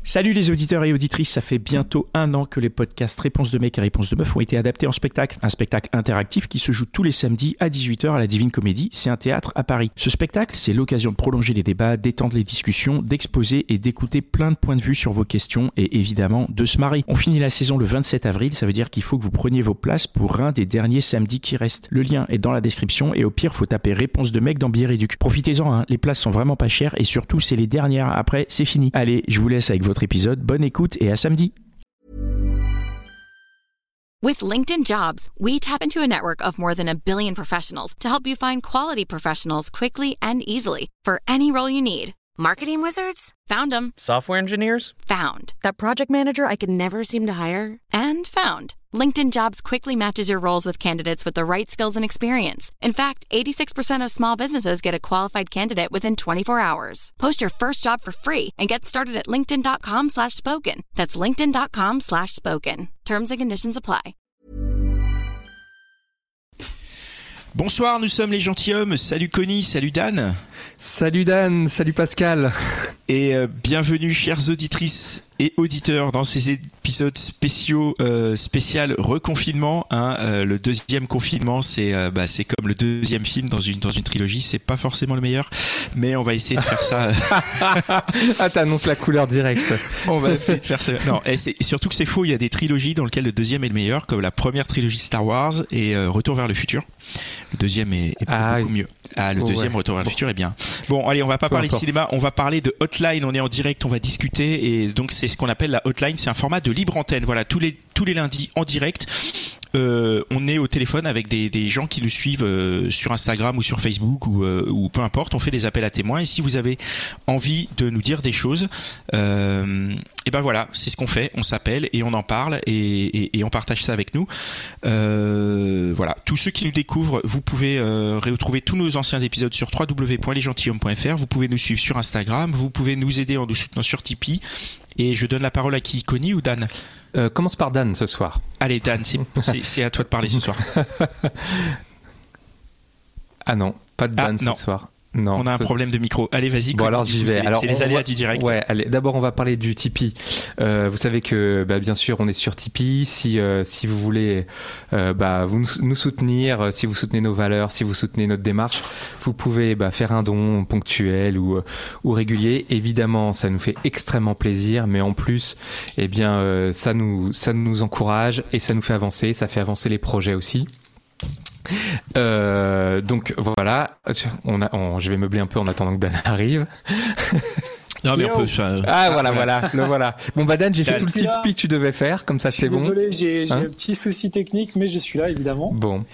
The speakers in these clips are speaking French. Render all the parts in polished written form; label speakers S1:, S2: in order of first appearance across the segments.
S1: Salut les auditeurs et auditrices, ça fait bientôt 1 an que les podcasts Réponse de mec et Réponse de meuf ont été adaptés en spectacle. Un spectacle interactif qui se joue tous les samedis à 18h à la Divine Comédie, c'est un théâtre à Paris. Ce spectacle, c'est l'occasion de prolonger les débats, d'étendre les discussions, d'exposer et d'écouter plein de points de vue sur vos questions et évidemment de se marrer. On finit la saison le 27 avril, ça veut dire qu'il faut que vous preniez vos places pour un des derniers samedis qui restent. Le lien est dans la description et au pire, faut taper Réponse de mec dans Bière-Éduc. Profitez-en, hein, les places sont vraiment pas chères et surtout, c'est les dernières. Après, c'est fini. Allez, je vous laisse avec votre épisode. Bonne écoute et à samedi.
S2: With LinkedIn Jobs, we tap into a network of more than 1 billion professionals to help you find quality professionals quickly and easily for any role you need. Marketing wizards? Found them.
S3: Software engineers?
S2: Found. That project manager I could never seem to hire? And found. LinkedIn Jobs quickly matches your roles with candidates with the right skills and experience. In fact, 86% of small businesses get a qualified candidate within 24 hours. Post your first job for free and get started at linkedin.com/spoken. That's linkedin.com/spoken. Terms and conditions apply.
S1: Bonsoir, nous sommes les gentilshommes. Salut Connie, salut Dan.
S4: Salut Dan, salut Pascal.
S1: Et bienvenue chères auditrices et auditeurs dans ces épisodes spéciaux, spécial reconfinement. Le deuxième confinement, c'est comme le deuxième film dans une trilogie. C'est pas forcément le meilleur, mais on va essayer de faire ça.
S4: Ah, t'annonces la couleur directe.
S1: On va essayer de faire ça. Non, et surtout que c'est faux. Il y a des trilogies dans lesquelles le deuxième est le meilleur, comme la première trilogie Star Wars et Retour vers le futur. Le deuxième est beaucoup mieux. Ah, le deuxième Retour vers le futur est bien. Bon, allez, on va pas parler de cinéma, on va parler de Hotline. On est en direct, on va discuter et donc c'est ce qu'on appelle la Hotline. C'est un format de libre antenne. Voilà, tous les lundis en direct. On est au téléphone avec des gens qui nous suivent sur Instagram ou sur Facebook ou peu importe. On fait des appels à témoins et si vous avez envie de nous dire des choses, et ben voilà, c'est ce qu'on fait. On s'appelle et on en parle et on partage ça avec nous. Voilà, tous ceux qui nous découvrent, vous pouvez retrouver tous nos anciens épisodes sur www.lesgentilhommes.fr. Vous pouvez nous suivre sur Instagram. Vous pouvez nous aider en nous soutenant sur Tipeee. Et je donne la parole à qui, Connie ou Dan?
S4: Commence par Dan ce soir.
S1: Allez Dan, c'est à toi de parler ce soir.
S4: Ah non, pas de Dan ce soir. Non,
S1: on a un problème de micro. Allez, vas-y.
S4: Bon, alors j'y vais.
S1: C'est les aléas du direct.
S4: Ouais, allez. D'abord, on va parler du Tipeee. Vous savez que, bien sûr, on est sur Tipeee. Si vous voulez, nous soutenir, si vous soutenez nos valeurs, si vous soutenez notre démarche, vous pouvez faire un don ponctuel ou régulier. Évidemment, ça nous fait extrêmement plaisir, mais en plus, ça nous encourage et ça nous fait avancer. Ça fait avancer les projets aussi. Donc voilà, je vais meubler un peu en attendant que Dan arrive.
S1: Non mais on peut.
S4: Voilà. Bon Dan, j'ai fait tout le Tipeee que tu devais faire, comme ça c'est bon.
S5: Désolé, j'ai un petit souci technique, mais je suis là évidemment.
S4: Bon.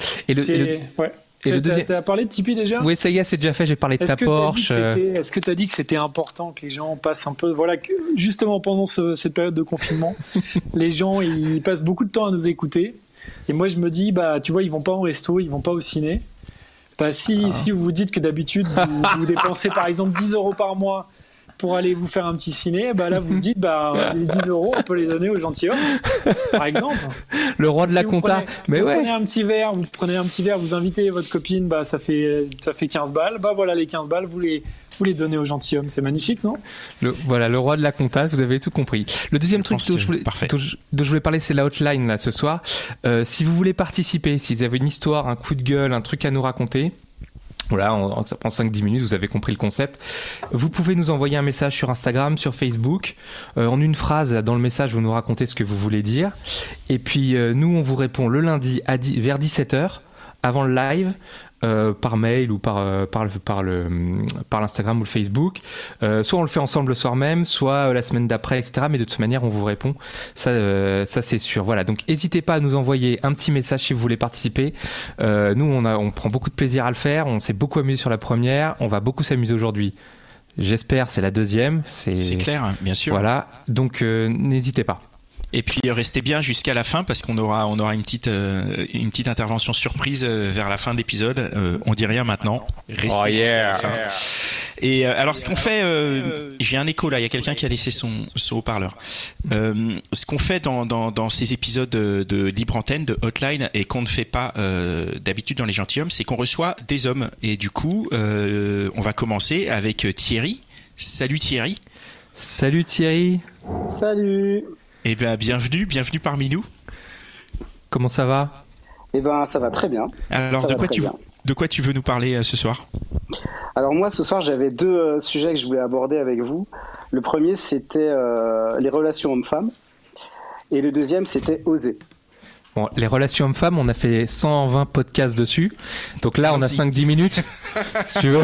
S5: T'as parlé de Tipeee déjà ?
S4: Oui, ça y est, c'est déjà fait. J'ai parlé de ta Porsche.
S5: Est-ce que t'as dit que c'était important que les gens passent un peu, justement pendant cette période de confinement, les gens ils passent beaucoup de temps à nous écouter. Et moi, je me dis, tu vois, ils vont pas au resto, ils vont pas au ciné. Si vous vous dites que d'habitude, vous dépensez par exemple 10 € par mois pour aller vous faire un petit ciné, là, vous vous dites, les 10 €, on peut les donner aux gentilshommes, par exemple.
S4: Le roi de la compta.
S5: Vous prenez un petit verre, vous invitez votre copine, ça fait 15 balles. Voilà, les 15 balles, vous les donnez aux gentilshommes. C'est magnifique, non ?
S4: Le roi de la compta, vous avez tout compris. Le deuxième truc dont je voulais parler, c'est la hotline, là, ce soir. Si vous voulez participer, si vous avez une histoire, un coup de gueule, un truc à nous raconter, voilà, ça prend 5-10 minutes, vous avez compris le concept. Vous pouvez nous envoyer un message sur Instagram, sur Facebook. En une phrase, dans le message, vous nous racontez ce que vous voulez dire. Et puis, nous, on vous répond le lundi vers 17h, avant le live. Par mail ou par l'Instagram ou le Facebook. Soit on le fait ensemble le soir même, soit la semaine d'après, etc. Mais de toute manière, on vous répond. Ça c'est sûr. Voilà. Donc, n'hésitez pas à nous envoyer un petit message si vous voulez participer. Nous, on prend beaucoup de plaisir à le faire. On s'est beaucoup amusé sur la première. On va beaucoup s'amuser aujourd'hui. J'espère, c'est la deuxième. C'est
S1: clair, bien sûr.
S4: Voilà. Donc, n'hésitez pas.
S1: Et puis restez bien jusqu'à la fin parce qu'on aura une petite intervention surprise vers la fin de l'épisode. On dit rien maintenant. Restez jusqu'à la fin. Et alors ce qu'on fait, j'ai un écho là. Il y a quelqu'un qui a laissé son haut-parleur. Ce qu'on fait dans ces épisodes de libre antenne, de Hotline, et qu'on ne fait pas d'habitude dans les gentilshommes, c'est qu'on reçoit des hommes. Et du coup, on va commencer avec Thierry. Salut Thierry.
S4: Salut Thierry.
S3: Salut.
S1: Eh bien, bienvenue parmi nous.
S4: Comment ça va ?
S3: Eh ben, ça va très bien.
S1: Alors, de quoi tu veux nous parler ce soir ?
S3: Alors moi, ce soir, j'avais deux sujets que je voulais aborder avec vous. Le premier, c'était les relations hommes-femmes. Et le deuxième, c'était oser.
S4: Bon, les relations hommes-femmes, on a fait 120 podcasts dessus. Donc là, on a 5-10 minutes, si tu veux.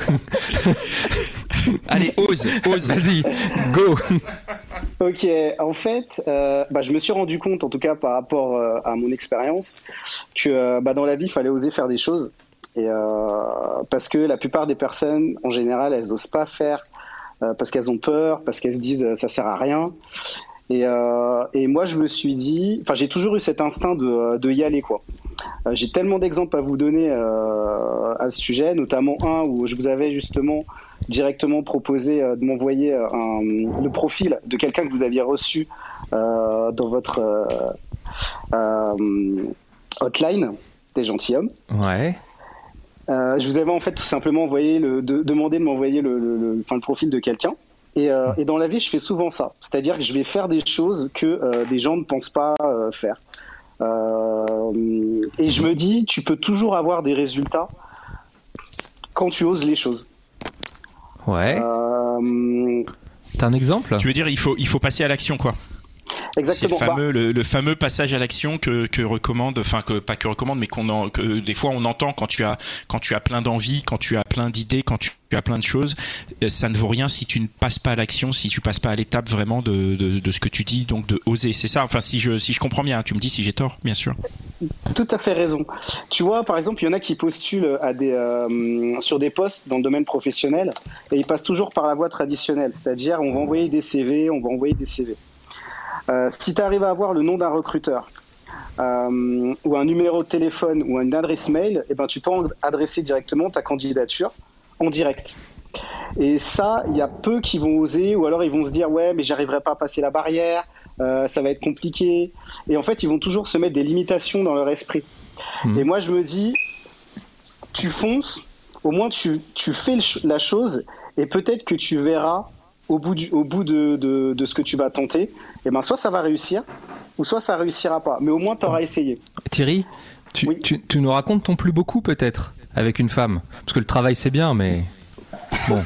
S1: Allez, ose.
S4: Vas-y, go.
S3: Ok, en fait, je me suis rendu compte, en tout cas par rapport à mon expérience, que dans la vie, il fallait oser faire des choses. Et parce que la plupart des personnes, en général, elles n'osent pas faire parce qu'elles ont peur, parce qu'elles se disent ça sert à rien. Et moi, je me suis dit, j'ai toujours eu cet instinct de y aller, quoi. J'ai tellement d'exemples à vous donner à ce sujet, notamment un où je vous avais justement directement proposé de m'envoyer le profil de quelqu'un que vous aviez reçu dans votre hotline des gentilshommes.
S4: Ouais.
S3: Je vous avais en fait tout simplement demandé de m'envoyer le profil de quelqu'un. Et dans la vie, je fais souvent ça. C'est-à-dire que je vais faire des choses que des gens ne pensent pas faire. Et je me dis, tu peux toujours avoir des résultats quand tu oses les choses.
S4: Ouais. T'as un exemple ?
S1: Tu veux dire, il faut passer à l'action, quoi.
S3: Exactement.
S1: C'est le fameux passage à l'action que recommande, mais que des fois on entend quand tu as plein d'envie, quand tu as plein d'idées, quand tu as plein de choses. Ça ne vaut rien si tu ne passes pas à l'action, si tu passes pas à l'étape vraiment de ce que tu dis, donc de oser. C'est ça. Enfin, si je comprends bien, tu me dis si j'ai tort, bien sûr.
S3: Tout à fait raison. Tu vois, par exemple, il y en a qui postulent sur des postes dans le domaine professionnel et ils passent toujours par la voie traditionnelle, c'est-à-dire on va envoyer des CV. Si tu arrives à avoir le nom d'un recruteur ou un numéro de téléphone ou une adresse mail, tu peux adresser directement ta candidature en direct. Et ça, il y a peu qui vont oser, ou alors ils vont se dire ouais, mais j'arriverai pas à passer la barrière, ça va être compliqué. Et en fait, ils vont toujours se mettre des limitations dans leur esprit. Et moi, je me dis, tu fonces, au moins tu fais la chose, et peut-être que tu verras au bout de ce que tu vas tenter, soit ça va réussir, ou soit ça réussira pas. Mais au moins, tu auras essayé.
S4: Thierry, tu nous racontes ton plus beau coup peut-être avec une femme, parce que le travail c'est bien, mais bon.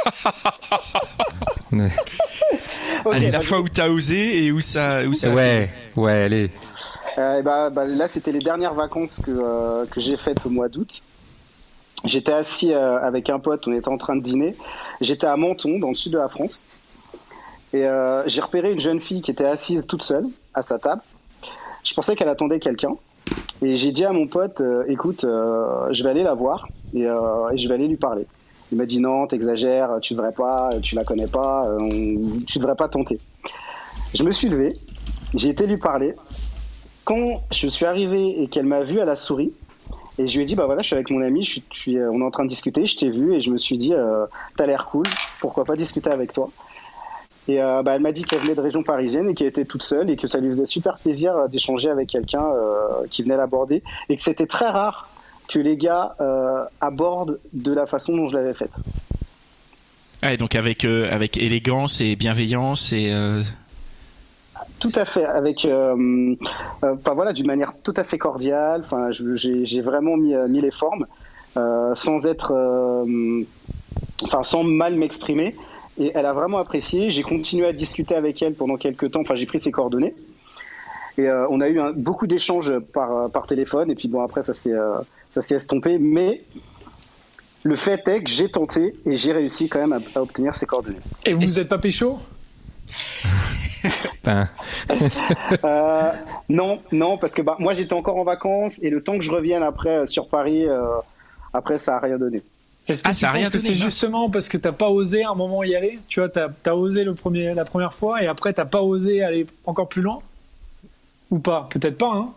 S1: Allez, la fois où t'as osé et où ça.
S4: Ouais, allez.
S3: Là, c'était les dernières vacances que j'ai faites au mois d'août. J'étais assis avec un pote, on était en train de dîner. J'étais à Menton, dans le sud de la France. Et j'ai repéré une jeune fille qui était assise toute seule à sa table. Je pensais qu'elle attendait quelqu'un. Et j'ai dit à mon pote, écoute, je vais aller la voir et je vais aller lui parler. Il m'a dit non, t'exagères, tu devrais pas, tu la connais pas, tu devrais pas tenter. Je me suis levé, j'ai été lui parler. Quand je suis arrivé et qu'elle m'a vu, elle a souri. Et je lui ai dit, voilà, je suis avec mon ami, on est en train de discuter, je t'ai vu et je me suis dit, t'as l'air cool, pourquoi pas discuter avec toi. Et elle m'a dit qu'elle venait de région parisienne et qu'elle était toute seule et que ça lui faisait super plaisir d'échanger avec quelqu'un qui venait l'aborder et que c'était très rare que les gars abordent de la façon dont je l'avais faite.
S1: Ouais, donc avec élégance et bienveillance et...
S3: Tout à fait, avec d'une manière tout à fait cordiale. J'ai vraiment mis les formes sans mal m'exprimer. Et elle a vraiment apprécié. J'ai continué à discuter avec elle pendant quelques temps. J'ai pris ses coordonnées et on a eu beaucoup d'échanges par téléphone. Et puis après ça s'est estompé. Mais le fait est que j'ai tenté et j'ai réussi quand même à obtenir ses coordonnées.
S5: Et vous n'êtes pas pécho?
S3: Non, parce que moi j'étais encore en vacances et le temps que je revienne après sur Paris, après ça a rien donné.
S5: Est-ce que tu penses que c'est justement parce que t'as pas osé à un moment y aller? Tu vois, t'as osé la première fois et après t'as pas osé aller encore plus loin? Ou pas? Peut-être pas, hein?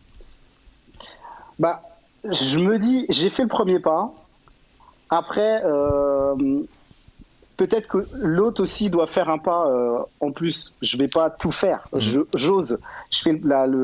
S3: Je me dis, j'ai fait le premier pas. Après, peut-être que l'autre aussi doit faire un pas en plus. Je vais pas tout faire. J'ose. Je fais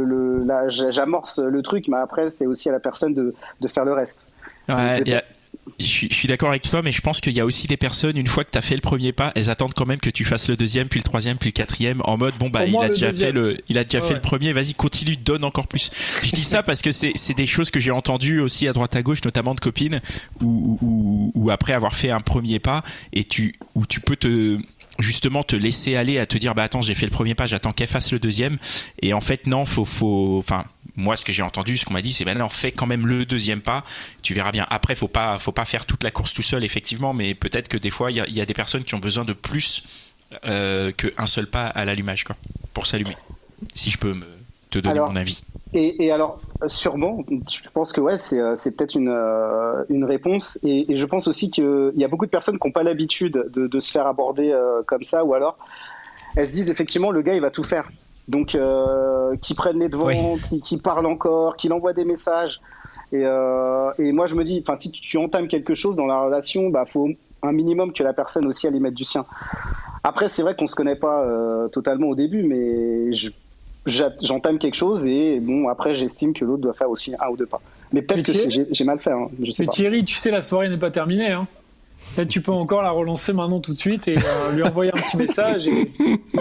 S3: j'amorce le truc, mais après c'est aussi à la personne de faire le reste.
S1: Ouais, je suis d'accord avec toi, mais je pense qu'il y a aussi des personnes, une fois que tu as fait le premier pas, elles attendent quand même que tu fasses le deuxième, puis le troisième, puis le quatrième, en mode il a déjà fait le premier, vas-y, continue, donne encore plus. Je dis ça parce que c'est des choses que j'ai entendues aussi à droite à gauche, notamment de copines, où après avoir fait un premier pas, où tu peux justement te laisser aller à te dire attends, j'ai fait le premier pas, j'attends qu'elle fasse le deuxième, et en fait non, enfin moi ce que j'ai entendu, ce qu'on m'a dit, c'est non, fais quand même le deuxième pas, tu verras bien. Après faut pas faire toute la course tout seul effectivement, mais peut-être que des fois il y a des personnes qui ont besoin de plus qu'un seul pas à l'allumage quoi, pour s'allumer, si je peux te donner mon avis.
S3: Et alors, sûrement, je pense que c'est peut-être une réponse. Et je pense aussi qu'il y a beaucoup de personnes qui n'ont pas l'habitude de se faire aborder comme ça, ou alors elles se disent effectivement le gars il va tout faire. Donc, qui prennent les devants, qui parlent encore, qui envoient des messages. Et moi je me dis, enfin si tu entames quelque chose dans la relation, faut un minimum que la personne aussi elle y mette du sien. Après c'est vrai qu'on se connaît pas totalement au début, mais j'entame quelque chose et bon après j'estime que l'autre doit faire aussi un ou deux pas, mais peut-être que j'ai mal fait, je sais pas.
S5: Thierry, tu sais, la soirée n'est pas terminée, peut-être tu peux encore la relancer maintenant tout de suite et lui envoyer un petit message et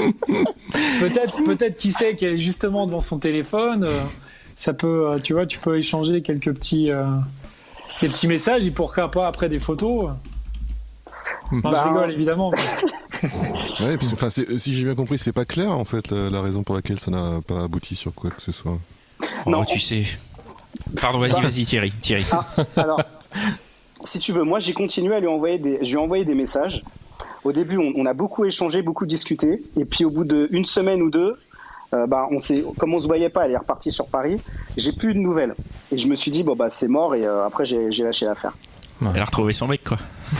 S5: peut-être qui sait qu'elle est justement devant son téléphone, ça peut tu peux échanger quelques petits des petits messages et pourquoi pas après des photos. Je rigole évidemment.
S6: Ouais, si j'ai bien compris, c'est pas clair en fait la raison pour laquelle ça n'a pas abouti sur quoi que ce soit.
S1: Non, tu sais. Pardon, vas-y Thierry.
S3: Alors, si tu veux, moi j'ai continué à lui envoyer des messages. Au début, on a beaucoup échangé, beaucoup discuté, et puis au bout d'une semaine ou deux, comme on se voyait pas, elle est repartie sur Paris. J'ai plus de nouvelles, et je me suis dit c'est mort, et après j'ai lâché l'affaire.
S1: Elle a retrouvé son mec, quoi.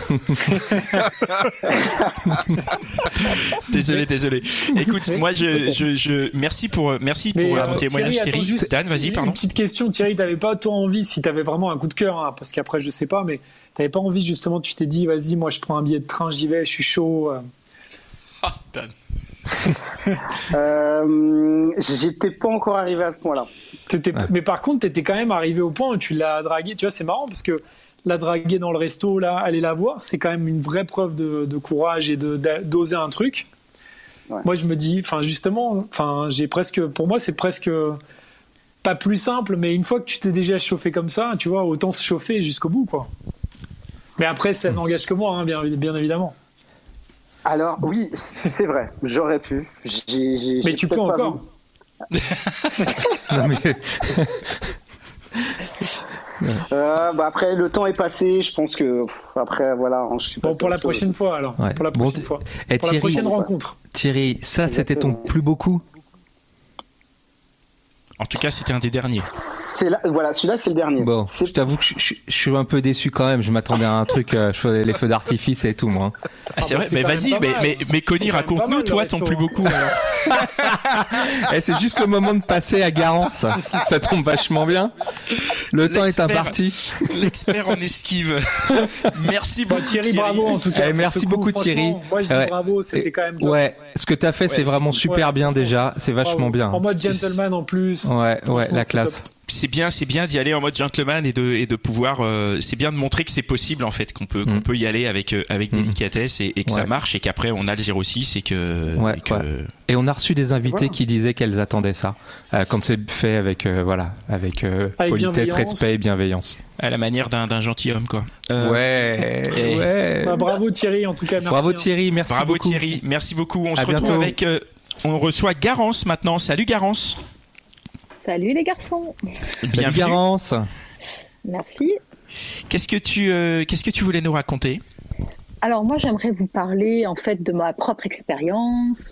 S1: Désolé. Écoute, moi, merci pour ton témoignage, Thierry. Dan, vas-y, pardon.
S5: Une petite question, Thierry, t'avais pas toi envie, si t'avais vraiment un coup de cœur, parce qu'après, je sais pas, mais t'avais pas envie, justement, tu t'es dit, vas-y, moi, je prends un billet de train, j'y vais, je suis chaud.
S1: Dan.
S3: J'étais pas encore arrivé à ce point-là.
S5: Mais par contre, t'étais quand même arrivé au point où tu l'as dragué. Tu vois, c'est marrant parce que la draguer dans le resto, là, aller la voir, c'est quand même une vraie preuve de courage et d'oser un truc. Ouais. Moi, je me dis, pour moi, c'est presque pas plus simple, mais une fois que tu t'es déjà chauffé comme ça, tu vois, autant se chauffer jusqu'au bout, quoi. Mais après, ça n'engage que moi, bien évidemment.
S3: Alors, oui, c'est vrai, j'aurais pu.
S5: Mais tu peux encore.
S4: Non, mais...
S3: après le temps est passé, je pense que après voilà, je suis
S5: pour la prochaine fois alors. Ouais. Pour la prochaine fois. Pour la prochaine rencontre.
S4: Thierry, ça c'était ton plus beau coup.
S1: En tout cas, c'était un des derniers.
S3: Celui-là, c'est le dernier.
S4: Bon, je t'avoue que je suis un peu déçu quand même. Je m'attendais à un truc, je faisais les feux d'artifice et tout, moi.
S1: C'est vrai, mais vas-y, mais Conny, raconte-nous, toi, ton plus beau coup.
S4: C'est juste le moment de passer à Garance. Ça tombe vachement bien. Le temps est imparti.
S1: L'expert en esquive. Merci beaucoup,
S5: Thierry. Bravo, en tout cas.
S4: Merci beaucoup, Thierry.
S5: Moi, je dis bravo, c'était quand même top.
S4: Ouais, ce que t'as fait, c'est vraiment super bien déjà. C'est vachement bien.
S5: En mode gentleman en plus.
S4: Ouais, la classe.
S1: C'est bien d'y aller en mode gentleman et de pouvoir. C'est bien de montrer que c'est possible en fait, qu'on peut y aller avec délicatesse et que ça marche et qu'après on a le 06 et que.
S4: Et on a reçu des invités qui disaient qu'elles attendaient ça quand c'est fait avec politesse, respect et bienveillance.
S1: À la manière d'un gentilhomme quoi.
S5: Bravo Thierry en tout cas. Merci.
S4: Bravo Thierry, merci beaucoup.
S1: Bravo Thierry, merci beaucoup. On se retrouve avec. On reçoit Garance maintenant. Salut Garance.
S7: Salut les garçons.
S4: Salut Garance.
S7: Merci.
S1: Qu'est-ce que tu voulais nous raconter ?
S7: Alors moi j'aimerais vous parler en fait de ma propre expérience,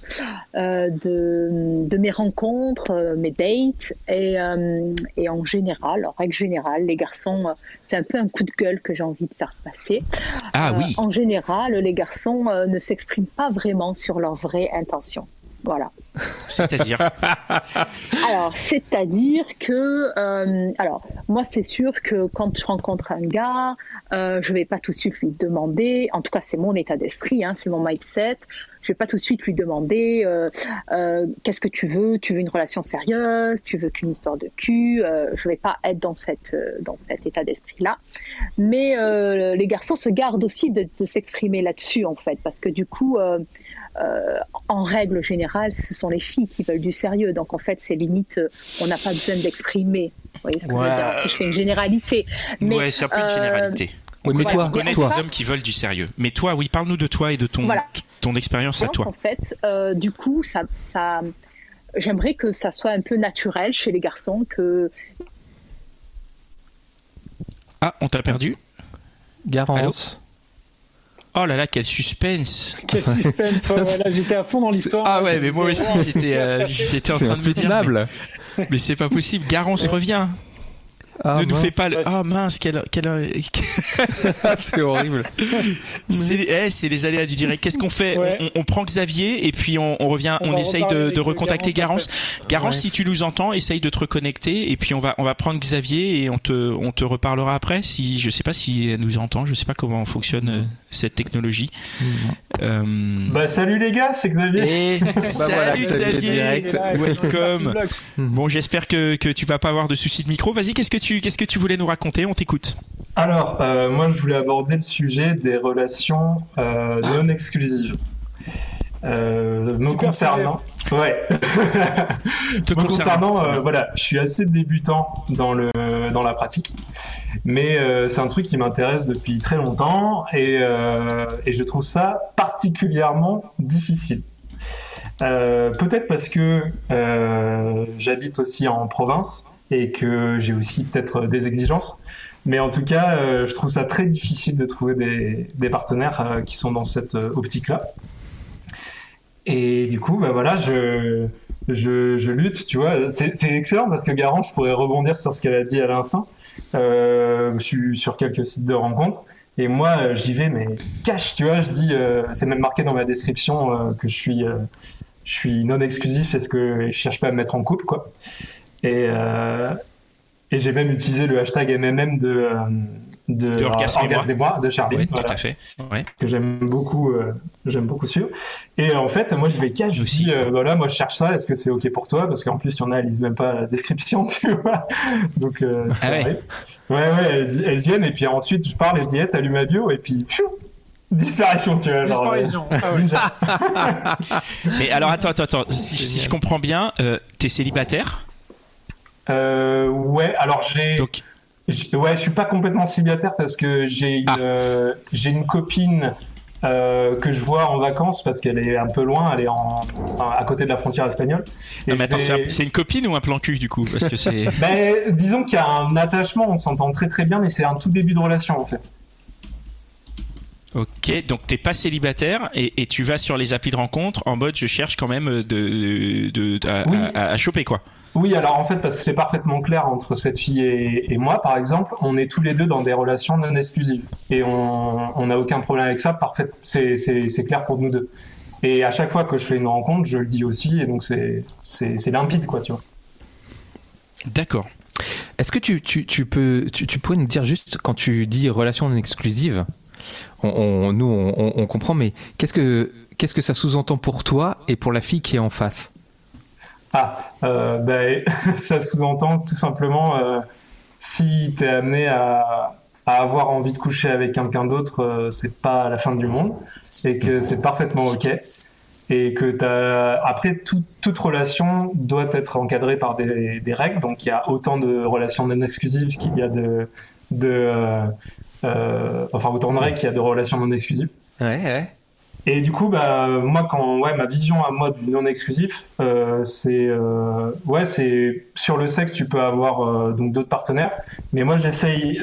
S7: de mes rencontres, mes dates et en général, en règle générale, les garçons, c'est un peu un coup de gueule que j'ai envie de faire passer.
S1: Ah oui.
S7: En général, les garçons ne s'expriment pas vraiment sur leurs vraies intentions. Voilà.
S1: C'est-à-dire
S7: Alors, c'est-à-dire que, alors, moi, c'est sûr que quand je rencontre un gars, je vais pas tout de suite lui demander, en tout cas, c'est mon état d'esprit, hein, c'est mon mindset, je vais pas tout de suite lui demander qu'est-ce que tu veux une relation sérieuse, tu veux qu'une histoire de cul, je vais pas être dans cet état d'esprit-là. Mais les garçons se gardent aussi de s'exprimer là-dessus, en fait, parce que du coup... en règle générale, ce sont les filles qui veulent du sérieux. Donc, en fait, c'est limite, on n'a pas besoin d'exprimer. Vous voyez ce que je veux dire ? Après, je fais une généralité. Mais,
S1: c'est un peu une généralité.
S4: Oui, mais
S1: on connaît des hommes qui veulent du sérieux. Mais toi, oui, parle-nous de toi et de ton expérience à toi.
S7: En fait, du coup, ça, j'aimerais que ça soit un peu naturel chez les garçons.
S1: Ah, on t'a perdu ?
S4: Garance.
S1: Oh là là, quel suspense!
S5: Quel suspense! Voilà, j'étais à fond dans l'histoire.
S1: Ah ouais, mais moi aussi, j'étais en train de me dire. Mais c'est pas possible. Garance revient. Ne nous fais pas le. Ah mince,
S4: c'est horrible.
S1: C'est les aléas du direct. Qu'est-ce qu'on fait? On prend Xavier et puis on revient. On essaye de recontacter Garance. Garance, si tu nous entends, essaye de te reconnecter et puis on va prendre Xavier et on te reparlera après. Si je sais pas si elle nous entend, je sais pas comment fonctionne cette technologie.
S8: Salut les gars, c'est Xavier.
S1: Salut Xavier. Welcome. Bon, j'espère que tu vas pas avoir de soucis de micro. Vas-y, qu'est-ce que tu voulais nous raconter? On t'écoute.
S8: Alors, moi, je voulais aborder le sujet des relations non exclusives. Me concernant, voilà, je suis assez débutant dans la pratique, mais c'est un truc qui m'intéresse depuis très longtemps et je trouve ça particulièrement difficile. Peut-être parce que j'habite aussi en province et que j'ai aussi peut-être des exigences, mais en tout cas, je trouve ça très difficile de trouver des partenaires qui sont dans cette optique-là. Et du coup, je lutte, tu vois. C'est excellent parce que Garance, je pourrais rebondir sur ce qu'elle a dit à l'instant. Je suis sur quelques sites de rencontres et moi, j'y vais, mais cash, tu vois. Je dis, c'est même marqué dans ma description que je suis non exclusif parce que je cherche pas à me mettre en couple, quoi. Et j'ai même utilisé le hashtag MMM de Orgasme-moi de Charlie,
S1: oui, tout à fait. Ouais.
S8: Que j'aime beaucoup suivre. Et en fait, moi je vais cash, je dis moi je cherche ça, est-ce que c'est ok pour toi? Parce qu'en plus il y en a, elles lisent même pas la description, tu vois. Donc ça arrive. Ouais, elles viennent et puis ensuite je parle et je dis t'allumes ma bio et puis disparition, tu vois.
S5: Disparition.
S1: Mais alors attends, si je comprends bien, t'es célibataire?
S8: Ouais, alors je suis pas complètement célibataire parce que j'ai une copine que je vois en vacances parce qu'elle est un peu loin, elle est à côté de la frontière espagnole.
S1: Et non, mais attends, c'est une copine ou un plan cul du coup? Parce que c'est.
S8: Disons qu'il y a un attachement, on s'entend très très bien, mais c'est un tout début de relation en fait.
S1: Ok, donc t'es pas célibataire et tu vas sur les applis de rencontre en mode je cherche quand même à choper quoi.
S8: Oui, alors en fait, parce que c'est parfaitement clair entre cette fille et moi, par exemple, on est tous les deux dans des relations non exclusives. Et on n'a aucun problème avec ça, parfait, c'est clair pour nous deux. Et à chaque fois que je fais une rencontre, je le dis aussi, et donc c'est limpide, quoi, tu vois.
S1: D'accord.
S4: Est-ce que tu pourrais nous dire juste, quand tu dis relation non exclusive, on comprend, mais qu'est-ce que ça sous-entend pour toi et pour la fille qui est en face?
S8: Ça sous-entend tout simplement si t'es amené à avoir envie de coucher avec quelqu'un d'autre, c'est pas la fin du monde et que c'est parfaitement ok et que après toute relation doit être encadrée par des règles, donc il y a autant de relations non exclusives qu'il y a autant de règles qu'il y a de relations non exclusives.
S4: Ouais.
S8: Et du coup, moi, ma vision à moi du non-exclusif, c'est sur le sexe, tu peux avoir donc d'autres partenaires, mais moi, j'essaye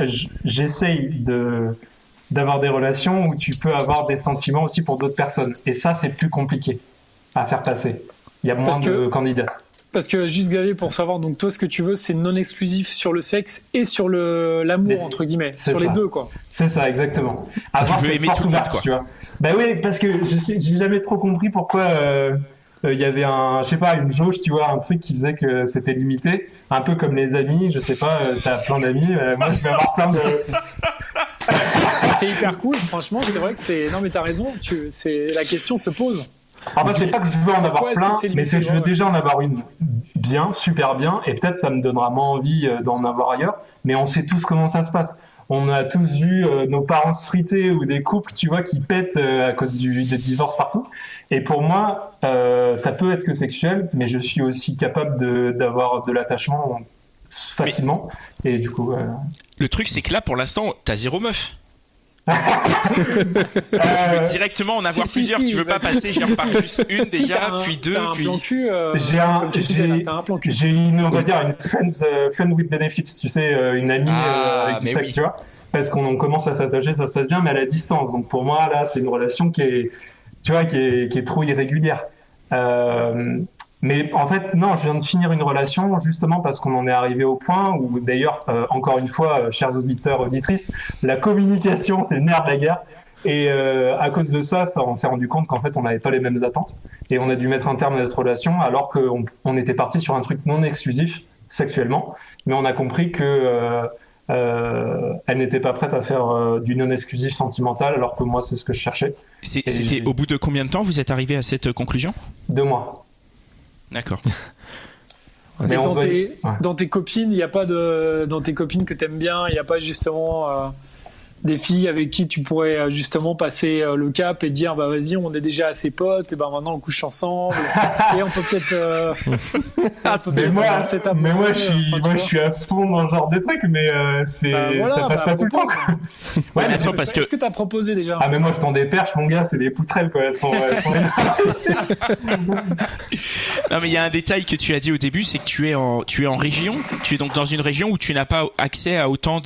S8: d'avoir des relations où tu peux avoir des sentiments aussi pour d'autres personnes. Et ça, c'est plus compliqué à faire passer. Il y a moins de candidats.
S5: Parce que juste Gavé, pour savoir, donc toi, ce que tu veux, c'est non exclusif sur le sexe et sur l'amour, entre guillemets, sur les deux, quoi.
S8: C'est ça, exactement.
S1: Tu veux aimer tout le monde, quoi.
S8: Tu vois. Oui, parce que j'ai jamais trop compris pourquoi il y avait une jauge, tu vois, un truc qui faisait que c'était limité, un peu comme les amis, je sais pas, t'as plein d'amis, moi je vais avoir plein de...
S5: C'est hyper cool, franchement, c'est vrai que c'est... Non mais t'as raison, la question se pose.
S8: En fait, c'est pas que je veux en avoir plein, mais c'est que je veux déjà en avoir une bien, super bien, et peut-être ça me donnera moins envie d'en avoir ailleurs, mais on sait tous comment ça se passe. On a tous vu nos parents se friter ou des couples, tu vois, qui pètent à cause des divorces partout. Et pour moi, ça peut être que sexuel, mais je suis aussi capable d'avoir de l'attachement facilement. Et du coup...
S1: Le truc, c'est que là, pour l'instant, t'as 0 meuf. Tu veux directement en avoir plusieurs, tu veux pas passer genre par juste une déjà, puis deux, puis...
S8: J'ai on va dire une friend with benefits, tu sais, une amie avec du sexe, tu vois, parce qu'on commence à s'attacher, ça se passe bien, mais à la distance. Donc pour moi, là, c'est une relation qui est, tu vois, qui est trop irrégulière. Mais en fait, non, je viens de finir une relation justement parce qu'on en est arrivé au point où, d'ailleurs, encore une fois, chers auditeurs, auditrices, la communication, c'est le nerf de la guerre. Et à cause de ça, on s'est rendu compte qu'en fait, on n'avait pas les mêmes attentes. Et on a dû mettre un terme à notre relation alors qu'on était parti sur un truc non exclusif sexuellement. Mais on a compris que elle n'était pas prête à faire du non exclusif sentimental alors que moi, c'est ce que je cherchais.
S1: C'était au bout de combien de temps vous êtes arrivé à cette conclusion ?
S8: 2 mois.
S1: D'accord.
S5: Mais dans tes copines, il y a pas dans tes copines que t'aimes bien, il n'y a pas justement des filles avec qui tu pourrais justement passer le cap et dire bah vas-y, on est déjà assez potes et ben maintenant on couche ensemble et on peut peut-être
S8: je suis à fond dans ce genre de trucs, mais ça passe pas tout le temps.
S5: Ouais, mais attends, parce que... Qu'est-ce que t'as proposé déjà ?
S8: Ah mais moi je tends des perches, mon gars, c'est des poutrelles quoi. Elles sont
S1: Non mais il y a un détail que tu as dit au début, c'est que tu es en région. Tu es donc dans une région où tu n'as pas accès à autant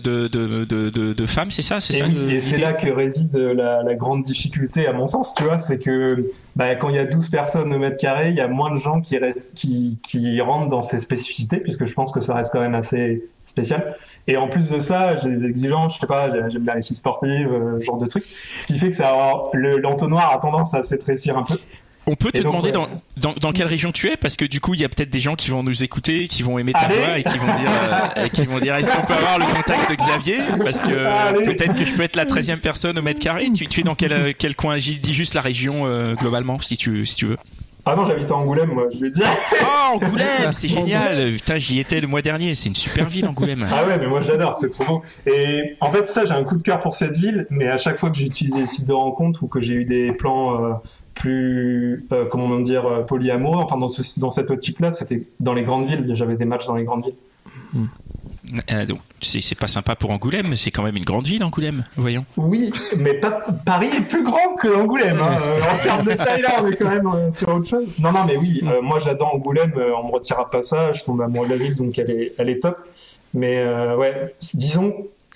S1: de femmes, c'est ça, c'est ça.
S8: Et c'est là que réside la grande difficulté à mon sens, tu vois, c'est que quand il y a 12 personnes au mètre carré, il y a moins de gens qui rentrent dans ces spécificités, puisque je pense que ça reste quand même assez spécial. Et en plus de ça, j'ai des exigences, je sais pas, j'aime bien les filles sportives, ce genre de trucs. Ce qui fait que l'entonnoir a tendance à s'étrécir un peu.
S1: On peut te demander dans quelle région tu es, parce que du coup il y a peut-être des gens qui vont nous écouter, qui vont aimer ta voix et qui vont dire est-ce qu'on peut avoir le contact de Xavier, parce que peut-être que je peux être la 13e personne au mètre carré. Tu es dans quel coin? Dis juste la région globalement si tu veux.
S8: Ah non, j'habite à Angoulême, moi, je vais dire.
S1: Oh, Angoulême, c'est génial. Putain, j'y étais le mois dernier, c'est une super ville, Angoulême.
S8: Ah ouais, mais moi j'adore, c'est trop beau. Et en fait, ça, j'ai un coup de cœur pour cette ville, mais à chaque fois que j'ai utilisé les sites de rencontres ou que j'ai eu des plans plus, comment dire, polyamoureux, enfin dans cette optique-là, c'était dans les grandes villes, j'avais des matchs dans les grandes villes.
S1: Donc c'est pas sympa pour Angoulême, mais c'est quand même une grande ville, Angoulême, voyons.
S8: Oui, mais Paris est plus grand que Angoulême, hein. En termes de taille là, on est quand même sur autre chose. Non mais oui, moi j'adore Angoulême, on me retirera pas ça, je tombe amoureux de la ville, donc elle est top. Mais ouais, disons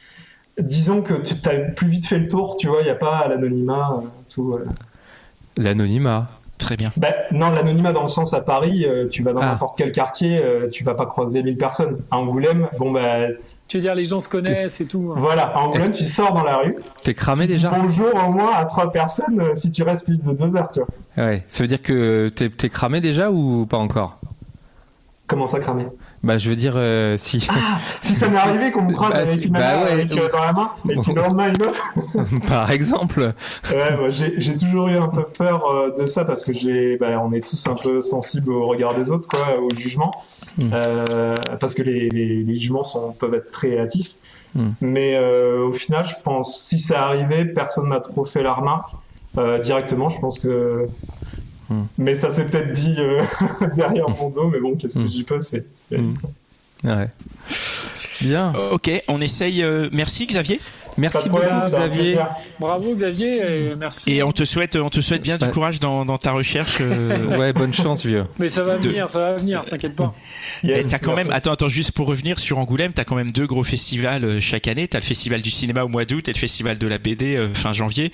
S8: que tu as plus vite fait le tour, tu vois, il y a pas l'anonymat, tout.
S4: L'anonymat.
S1: Très bien.
S8: Non, l'anonymat dans le sens à Paris, tu vas dans n'importe quel quartier, tu vas pas croiser 1000 personnes. À Angoulême,
S5: tu veux dire les gens se connaissent et tout.
S8: Voilà, à Angoulême, tu sors dans la rue.
S4: T'es cramé déjà.
S8: Bonjour au moins à 3 personnes si tu restes plus de 2 heures, tu vois.
S4: Ouais, ça veut dire que t'es cramé déjà ou pas encore?
S8: Comment ça, cramé?
S4: Je veux dire, si.
S8: Ah, si ça m'est arrivé qu'on me crame avec une nana dans la main et puis le lendemain une autre.
S4: Par exemple.
S8: Ouais, moi, j'ai toujours eu un peu peur de ça parce que on est tous un peu sensibles au regard des autres, quoi, au jugement. Parce que les jugements peuvent être très hâtifs. Mais au final, je pense, si ça arrivait, personne m'a trop fait la remarque. Directement, je pense que. Mais ça s'est peut-être dit derrière mon dos, mais bon, qu'est-ce que j'y peux, c'est...
S4: Ouais. Bien.
S1: Ok, on essaye. Merci Xavier.
S4: Merci beaucoup Xavier.
S5: Bravo Xavier, et merci.
S1: Et on te souhaite bien du courage dans ta recherche.
S4: Ouais, bonne chance vieux.
S5: Mais ça va venir, t'inquiète pas.
S1: Et t'as quand même, attends, juste pour revenir sur Angoulême, t'as quand même 2 gros festivals chaque année. T'as le festival du cinéma au mois d'août et le festival de la BD fin janvier.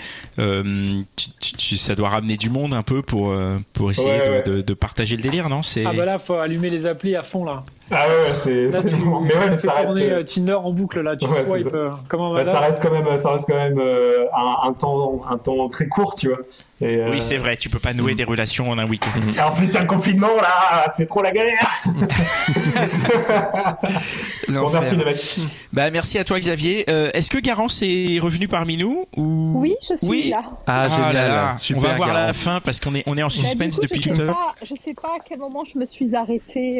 S1: Ça doit ramener du monde un peu pour essayer de partager le délire, non?
S5: Ah là, faut allumer les applis à fond là.
S8: Ah ouais, c'est long. Mais ouais,
S5: ça reste tourner Tinder en boucle là, tu swipes comme un malade.
S8: Ça reste quand même un temps très court, tu vois.
S1: Et oui, c'est vrai, tu peux pas nouer des relations en un week-end.
S8: Et en plus, il y a le confinement là, c'est trop la galère.
S1: Bon, merci les mecs. Bah merci à toi Xavier. Est-ce que Garance est revenu parmi nous ou...
S7: Oui, je suis là.
S4: Ah génial.
S1: Super, on va voir la fin parce qu'on est en suspense depuis tout à l'heure.
S7: Je sais pas à quel moment je me suis arrêtée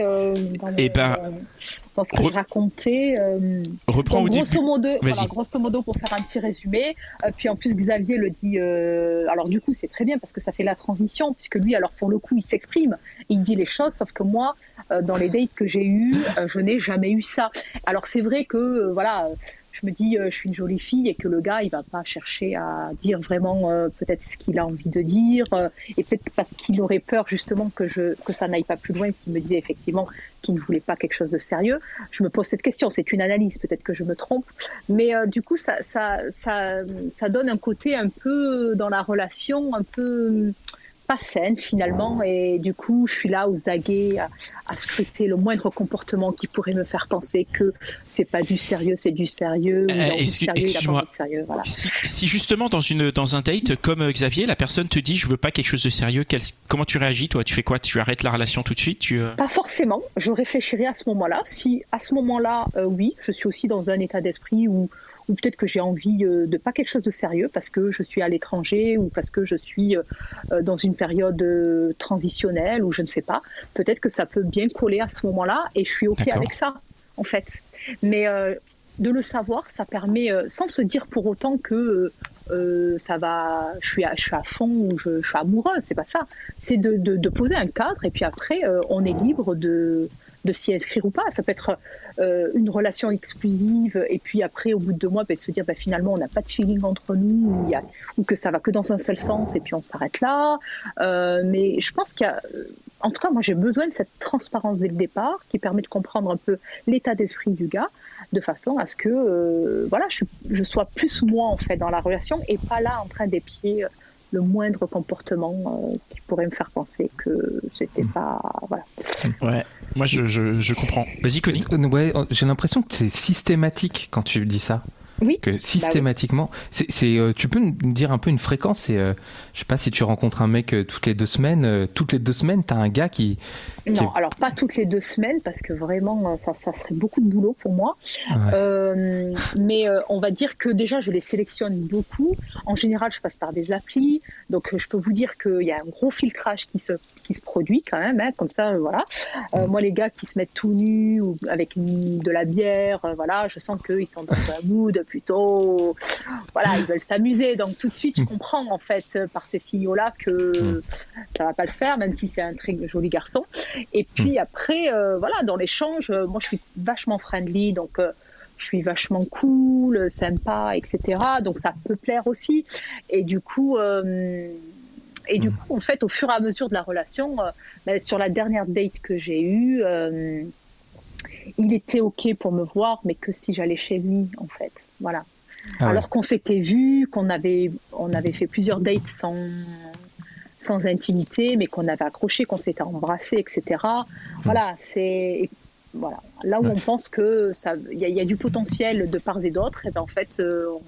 S7: dans ce que je racontais.
S1: Reprends au début.
S7: Grosso modo, pour faire un petit résumé. Puis en plus, Xavier le dit. Alors du coup, c'est très bien parce que ça fait la transition, puisque lui, alors pour le coup, il s'exprime, il dit les choses, sauf que moi, dans les dates que j'ai eues, je n'ai jamais eu ça. Alors c'est vrai que je me dis, je suis une jolie fille et que le gars, il va pas chercher à dire vraiment peut-être ce qu'il a envie de dire et peut-être parce qu'il aurait peur justement que ça n'aille pas plus loin s'il me disait effectivement qu'il ne voulait pas quelque chose de sérieux. Je me pose cette question, c'est une analyse, peut-être que je me trompe, mais du coup, ça donne un côté un peu dans la relation, un peu pas saine finalement, et du coup je suis là aux aguets à scruter le moindre comportement qui pourrait me faire penser que c'est pas du sérieux, c'est du sérieux,
S1: excuse-moi. Voilà. Si justement dans un date comme Xavier, la personne te dit je veux pas quelque chose de sérieux, comment tu réagis toi? Tu fais quoi? Tu arrêtes la relation tout de suite?
S7: Pas forcément, je réfléchirai à ce moment-là. Si à ce moment-là, oui, je suis aussi dans un état d'esprit où peut-être que j'ai envie de pas quelque chose de sérieux parce que je suis à l'étranger ou parce que je suis dans une période transitionnelle ou je ne sais pas. Peut-être que ça peut bien coller à ce moment-là et je suis OK avec ça, en fait. Mais de le savoir, ça permet, sans se dire pour autant que ça va, je suis à fond ou je suis amoureuse, c'est pas ça. C'est de poser un cadre et puis après, on est libre de s'y inscrire ou pas. Ça peut être une relation exclusive et puis après au bout de 2 mois se dire finalement on n'a pas de feeling entre nous ou que ça va que dans un seul sens et puis on s'arrête là, mais je pense qu'il y a, en tout cas moi j'ai besoin de cette transparence dès le départ qui permet de comprendre un peu l'état d'esprit du gars de façon à ce que je sois plus moi en fait dans la relation et pas là en train d'épier le moindre comportement qui pourrait me faire penser que c'était pas... Voilà.
S1: Ouais, moi je comprends. Vas-y Connie.
S4: Ouais, j'ai l'impression que c'est systématique quand tu dis ça.
S7: Oui.
S4: Que systématiquement, tu peux nous dire un peu une fréquence. Je sais pas si tu rencontres un mec toutes les 2 semaines. Toutes les 2 semaines, t'as un gars qui.
S7: Non, alors pas toutes les 2 semaines parce que vraiment ça serait beaucoup de boulot pour moi. Ouais. Mais on va dire que déjà je les sélectionne beaucoup. En général, je passe par des applis, donc je peux vous dire qu'il y a un gros filtrage qui se produit quand même. Comme ça, voilà. Moi, les gars qui se mettent tout nus ou avec de la bière, je sens qu'ils sont dans un mood plutôt, ils veulent s'amuser. Donc tout de suite, je comprends en fait par ces signaux-là que ça va pas le faire, même si c'est un très joli garçon. Et puis après, dans l'échange, moi je suis vachement friendly, donc je suis vachement cool, sympa, etc. Donc ça peut plaire aussi. Et du coup, en fait, au fur et à mesure de la relation, sur la dernière date que j'ai eue, il était OK pour me voir, mais que si j'allais chez lui, en fait. Voilà. Alors qu'on s'était vu, on avait fait plusieurs dates sans intimité, mais qu'on avait accroché, qu'on s'était embrassé, etc. Voilà, c'est... Voilà. Là où on pense que il y a du potentiel de part et d'autre, et en fait,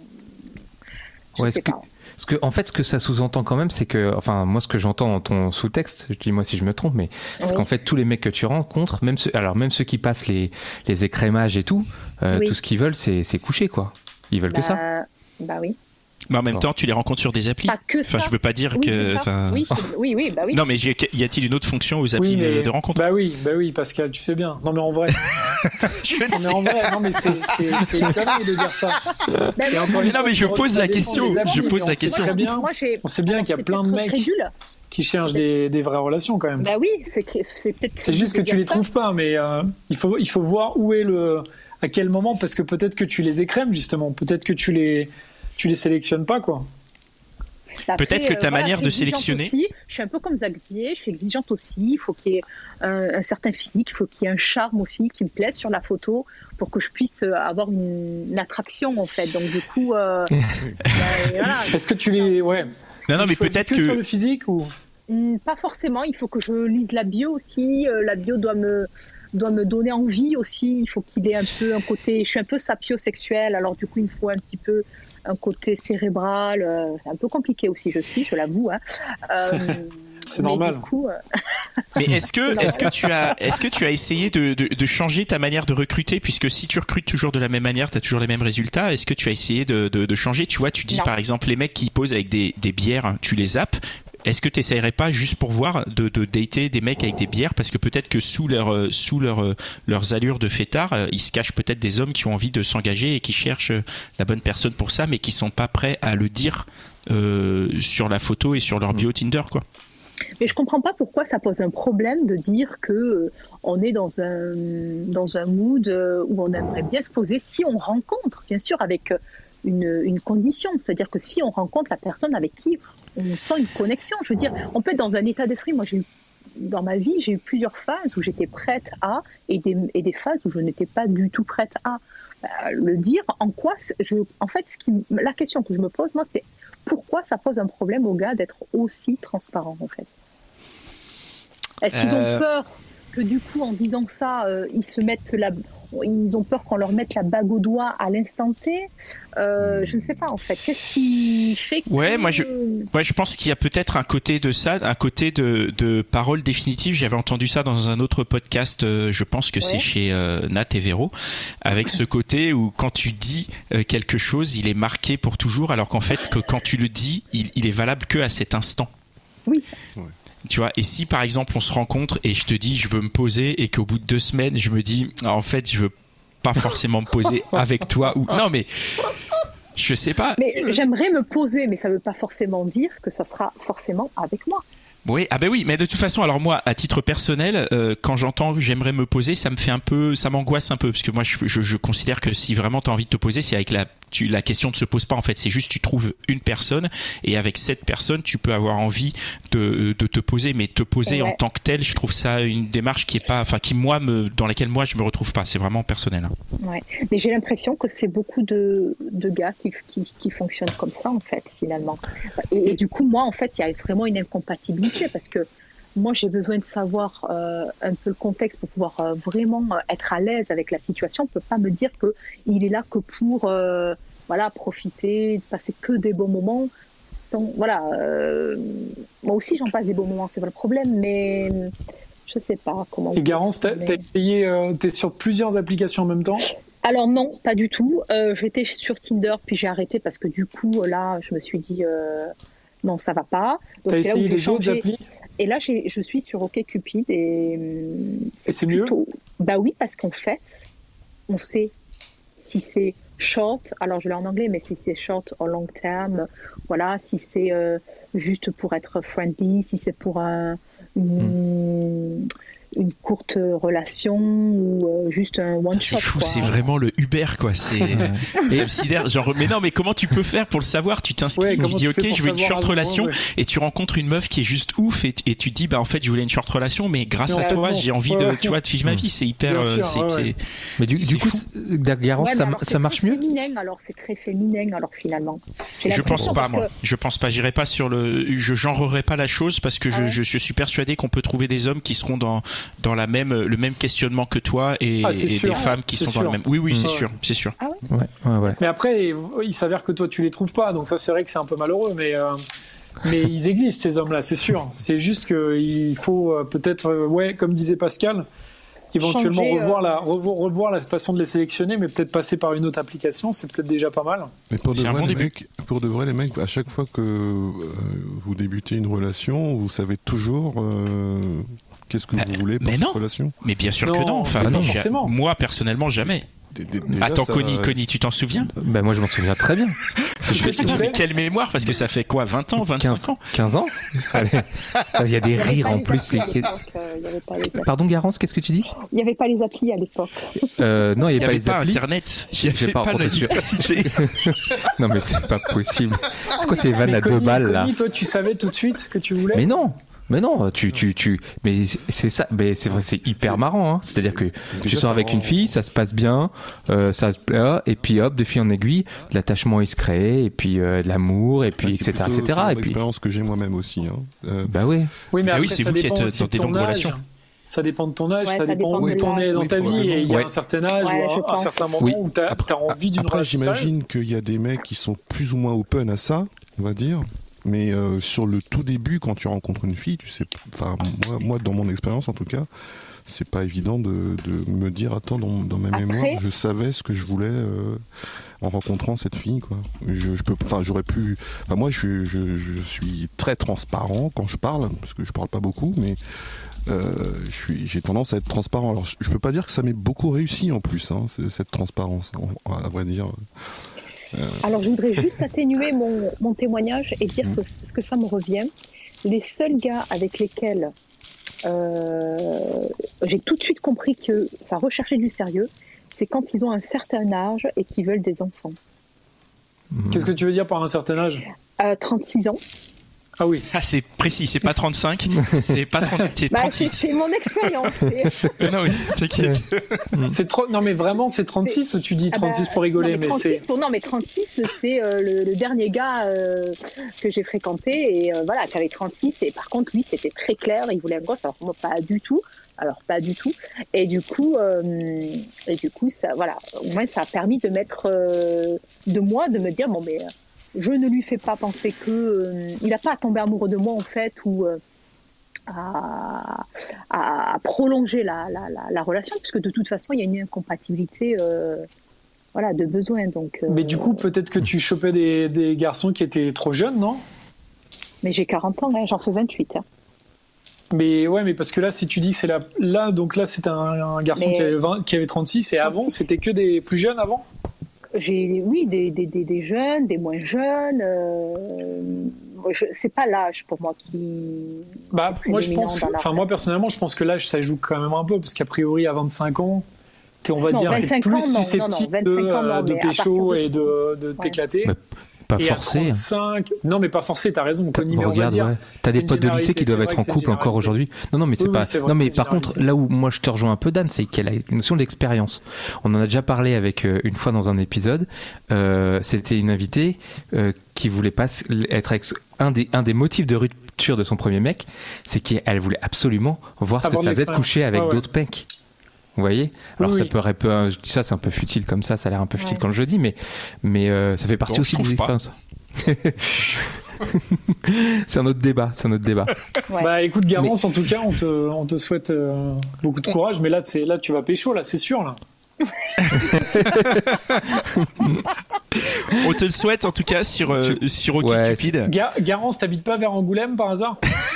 S4: en fait, ce que ça sous-entend quand même, c'est que, moi, ce que j'entends dans ton sous-texte, je dis moi si je me trompe, mais c'est qu'en fait, tous les mecs que tu rencontres, même ceux qui passent les écrémages et tout, tout ce qu'ils veulent, c'est coucher, quoi. Ils veulent que ça.
S7: Bah oui.
S1: Mais en même temps, tu les rencontres sur des applis.
S7: Pas que ça.
S1: Je veux pas dire que.
S7: Oui, bah oui.
S1: Non, mais y a-t-il une autre fonction aux applis de rencontre?
S5: Bah oui, Pascal, tu sais bien. Non, mais en vrai. Non, mais c'est une connerie de dire ça.
S1: Non, mais je pose la question.
S5: On sait bien qu'il y a plein de mecs qui cherchent des vraies relations quand même.
S7: Bah oui, c'est peut-être.
S5: C'est juste que tu les trouves pas, mais il faut voir où est à quel moment, parce que peut-être que tu les écrèmes justement, peut-être que tu les sélectionnes pas, quoi.
S7: Après,
S1: peut-être que ta manière de sélectionner...
S7: Aussi, je suis un peu comme Xavier, je suis exigeante aussi, il faut qu'il y ait un certain physique, il faut qu'il y ait un charme aussi qui me plaise sur la photo pour que je puisse avoir une attraction en fait. Donc du coup...
S5: Est-ce que tu les... Ouais.
S1: Non, mais peut-être que...
S5: sur le physique ou...
S7: Pas forcément, il faut que je lise la bio aussi. La bio doit me donner envie aussi. Il faut qu'il ait un peu un côté... Je suis un peu sapiosexuelle, alors du coup, il me faut un petit peu un côté cérébral. C'est un peu compliqué aussi, je l'avoue.
S5: C'est normal.
S7: Du coup,
S1: mais est-ce que tu as essayé de changer ta manière de recruter, puisque si tu recrutes toujours de la même manière, tu as toujours les mêmes résultats. Est-ce que tu as essayé de changer? Tu vois, tu dis par exemple les mecs qui posent avec des bières, tu les zappes. Est-ce que tu essayerais pas juste pour voir de dater des mecs avec des bières, parce que peut-être que sous leurs allures de fêtards, il se cache peut-être des hommes qui ont envie de s'engager et qui cherchent la bonne personne pour ça, mais qui sont pas prêts à le dire sur la photo et sur leur bio Tinder, quoi.
S7: Mais je comprends pas pourquoi ça pose un problème de dire que on est dans un mood où on aimerait bien se poser si on rencontre, bien sûr, avec une condition, c'est-à-dire que si on rencontre la personne avec qui on sent une connexion. Je veux dire, on peut être dans un état d'esprit. Moi, dans ma vie, j'ai eu plusieurs phases où j'étais prête à et des phases où je n'étais pas du tout prête à. Le dire, en quoi en fait, la question que je me pose, moi, c'est pourquoi ça pose un problème aux gars d'être aussi transparents, en fait. Est-ce qu'ils ont peur que du coup, en disant ça, ils ont peur qu'on leur mette la bague au doigt à l'instant T? Je ne sais pas, en fait. Qu'est-ce qui fait que...
S1: Ouais, moi je pense qu'il y a peut-être un côté de ça, un côté de parole définitive. J'avais entendu ça dans un autre podcast, je pense que c'est chez Nat et Véro, avec ce côté où quand tu dis quelque chose, il est marqué pour toujours, alors qu'en fait, que quand tu le dis, il est valable que à cet instant.
S7: Oui.
S6: Ouais.
S1: Tu vois, et si par exemple on se rencontre et je te dis je veux me poser et qu'au bout de 2 semaines je me dis en fait je veux pas forcément me poser avec toi ou non, mais je sais pas.
S7: Mais j'aimerais me poser, mais ça veut pas forcément dire que ça sera forcément avec moi.
S1: Oui, ah ben oui, mais de toute façon, alors moi, à titre personnel, quand j'entends que j'aimerais me poser, ça m'angoisse un peu, parce que moi, je considère que si vraiment t'as envie de te poser, c'est avec la question ne se pose pas, en fait, c'est juste tu trouves une personne, et avec cette personne, tu peux avoir envie de te poser, mais te poser en tant que tel, je trouve ça une démarche qui est pas, enfin, dans laquelle moi, je me retrouve pas, c'est vraiment personnel. Hein.
S7: Ouais, mais j'ai l'impression que c'est beaucoup de gars qui fonctionnent comme ça, en fait, finalement. Et du coup, moi, en fait, il y a vraiment une incompatibilité. Parce que moi j'ai besoin de savoir un peu le contexte pour pouvoir vraiment être à l'aise avec la situation. On ne peut pas me dire qu'il est là que pour profiter, de passer que des bons moments. Moi aussi j'en passe des bons moments, c'est pas le problème, mais je sais pas comment.
S5: Et Garance, t'as essayé, t'es sur plusieurs applications en même temps?
S7: Alors non, pas du tout. J'étais sur Tinder puis j'ai arrêté parce que du coup là je me suis dit non, ça va pas.
S5: Donc, t'as essayé les autres applis?
S7: Et là, je suis sur OkCupid et
S5: c'est mieux?
S7: Bah oui, parce qu'en fait, on sait si c'est short, alors je l'ai en anglais, mais si c'est short ou long term, voilà, si c'est juste pour être friendly, si c'est pour une courte relation ou juste un one shot.
S1: C'est fou, c'est vraiment le Uber, quoi. C'est genre, mais non, mais comment tu peux faire pour le savoir? Tu t'inscris, tu dis ok, je veux une short relation, et tu rencontres une meuf qui est juste ouf, et tu te dis bah en fait je voulais une short relation, mais grâce à toi j'ai envie de vivre ma vie. C'est hyper.
S4: Mais du coup, Garance, ça marche mieux?
S7: Alors c'est très féminin, alors finalement.
S1: Je pense pas, moi. Je pense pas. J'irai pas sur je genrerai pas la chose parce que je suis persuadé qu'on peut trouver des hommes qui seront dans le même questionnement que toi et des femmes qui sont dans le même. Oui, c'est sûr.
S7: Ah ouais.
S5: Mais après, il s'avère que toi tu les trouves pas, donc ça c'est vrai que c'est un peu malheureux, mais ils existent ces hommes-là, c'est sûr. C'est juste qu'il faut peut-être, comme disait Pascal, éventuellement revoir la façon de les sélectionner, mais peut-être passer par une autre application, c'est peut-être déjà pas mal.
S6: Mais pour de vrai, les mecs, à chaque fois que vous débutez une relation, vous savez toujours qu'est-ce que vous voulez pour cette relation?
S1: Mais bien sûr que non. Enfin, non, forcément. Moi, personnellement, jamais. Attends, Connie, tu t'en souviens?
S4: Ben moi je m'en souviens très bien.
S1: Mais quelle mémoire, parce que ça fait quoi, 20 ans, 25 ans?
S4: 15 ans. Allez. Il y a des rires en plus. Pardon Garance, qu'est-ce que tu dis?
S7: Il n'y avait pas les applis à l'époque.
S4: Non, il n'y avait
S1: pas Internet.
S4: J'ai pas l'électricité. Non mais c'est pas possible. C'est quoi ces vannes à 2 balles là?
S5: Connie, toi tu savais tout de suite que tu voulais?
S4: Mais non. Mais non, mais c'est ça, mais c'est vrai, c'est hyper marrant, hein. C'est-à-dire que tu sors avec une fille, ça se passe bien, ça se plaît, et puis hop, de fil en aiguille, l'attachement il se crée, et puis de l'amour, et puis etc.
S6: C'est
S4: et puis
S6: l'expérience que j'ai moi-même aussi.
S4: Bah oui.
S5: Oui, mais après,
S1: c'est vous qui êtes dans des longues relations.
S5: Ça dépend de ton âge,
S7: Ouais,
S5: ça dépend où t'en es dans ta vie, et il y a un certain âge ou un certain moment où t'as envie d'une relation.
S6: Après, j'imagine qu'il y a des mecs qui sont plus ou moins open à ça, on va dire. Mais sur le tout début, quand tu rencontres une fille, tu sais, enfin moi dans mon expérience en tout cas, c'est pas évident de me dire attends dans ma mémoire, je savais ce que je voulais en rencontrant cette fille quoi. J'aurais pu, moi je suis très transparent quand je parle parce que je parle pas beaucoup, mais j'ai tendance à être transparent. Alors je peux pas dire que ça m'est beaucoup réussi en plus, hein, cette transparence, à vrai dire.
S7: Alors, je voudrais juste atténuer mon témoignage et dire que, parce que ça me revient, les seuls gars avec lesquels j'ai tout de suite compris que ça recherchait du sérieux, c'est quand ils ont un certain âge et qu'ils veulent des enfants.
S5: Qu'est-ce que tu veux dire par un certain âge ?
S7: 36 ans.
S5: Ah oui.
S1: Ah, c'est précis, c'est pas 35, c'est pas 30, c'est 36.
S7: C'est mon expérience.
S1: Non, oui, t'inquiète.
S5: Non, mais vraiment, c'est 36 ou tu dis 36 pour rigoler,
S7: non, mais 36, non, mais 36, c'est le dernier gars que j'ai fréquenté et voilà, qui avait 36. Et par contre, lui, c'était très clair, il voulait un gosse, alors moi, pas du tout. Et du coup, ça, voilà, au moins, ça a permis de mettre, de me dire, bon, mais je ne lui fais pas penser il n'a pas à tomber amoureux de moi en fait ou à prolonger la relation, puisque de toute façon il y a une incompatibilité de besoin. Donc,
S5: mais du coup peut-être que tu chopais des garçons qui étaient trop jeunes, non ?
S7: Mais j'ai 40 ans, hein, j'en fais 28. Hein.
S5: Mais ouais, mais parce que là si tu dis que c'est donc là c'était un garçon qui avait 36 et avant c'était que des plus jeunes avant ?
S7: J'ai des jeunes, des moins jeunes. C'est pas l'âge pour moi qui.
S5: Moi je pense. Moi personnellement, je pense que l'âge ça joue quand même un peu parce qu'a priori à 25 ans, t'es plus susceptible de pécho et de t'éclater.
S4: Pas forcé.
S5: 35... Non, mais pas forcé. T'as raison.
S4: Regarde, t'as des potes de lycée qui doivent être en couple encore aujourd'hui. Non, mais c'est pas. Non, mais par contre, là où moi je te rejoins un peu, Dan, c'est qu'il y a la notion d'expérience. On en a déjà parlé avec une fois dans un épisode. C'était une invitée qui voulait pas être un des motifs de rupture de son premier mec, c'est qu'elle voulait absolument voir ce que ça faisait de coucher avec d'autres mecs. Vous voyez ? Alors ça peut je dis ça, c'est un peu futile comme ça a l'air un peu futile quand je le dis, mais ça fait partie aussi des expériences. C'est un autre débat.
S5: Ouais. Écoute Garance, en tout cas, on te souhaite beaucoup de courage, mais là tu vas pécho, là, c'est sûr, là.
S1: On te le souhaite en tout cas sur OkCupid.
S5: Garance, t'habites pas vers Angoulême par hasard?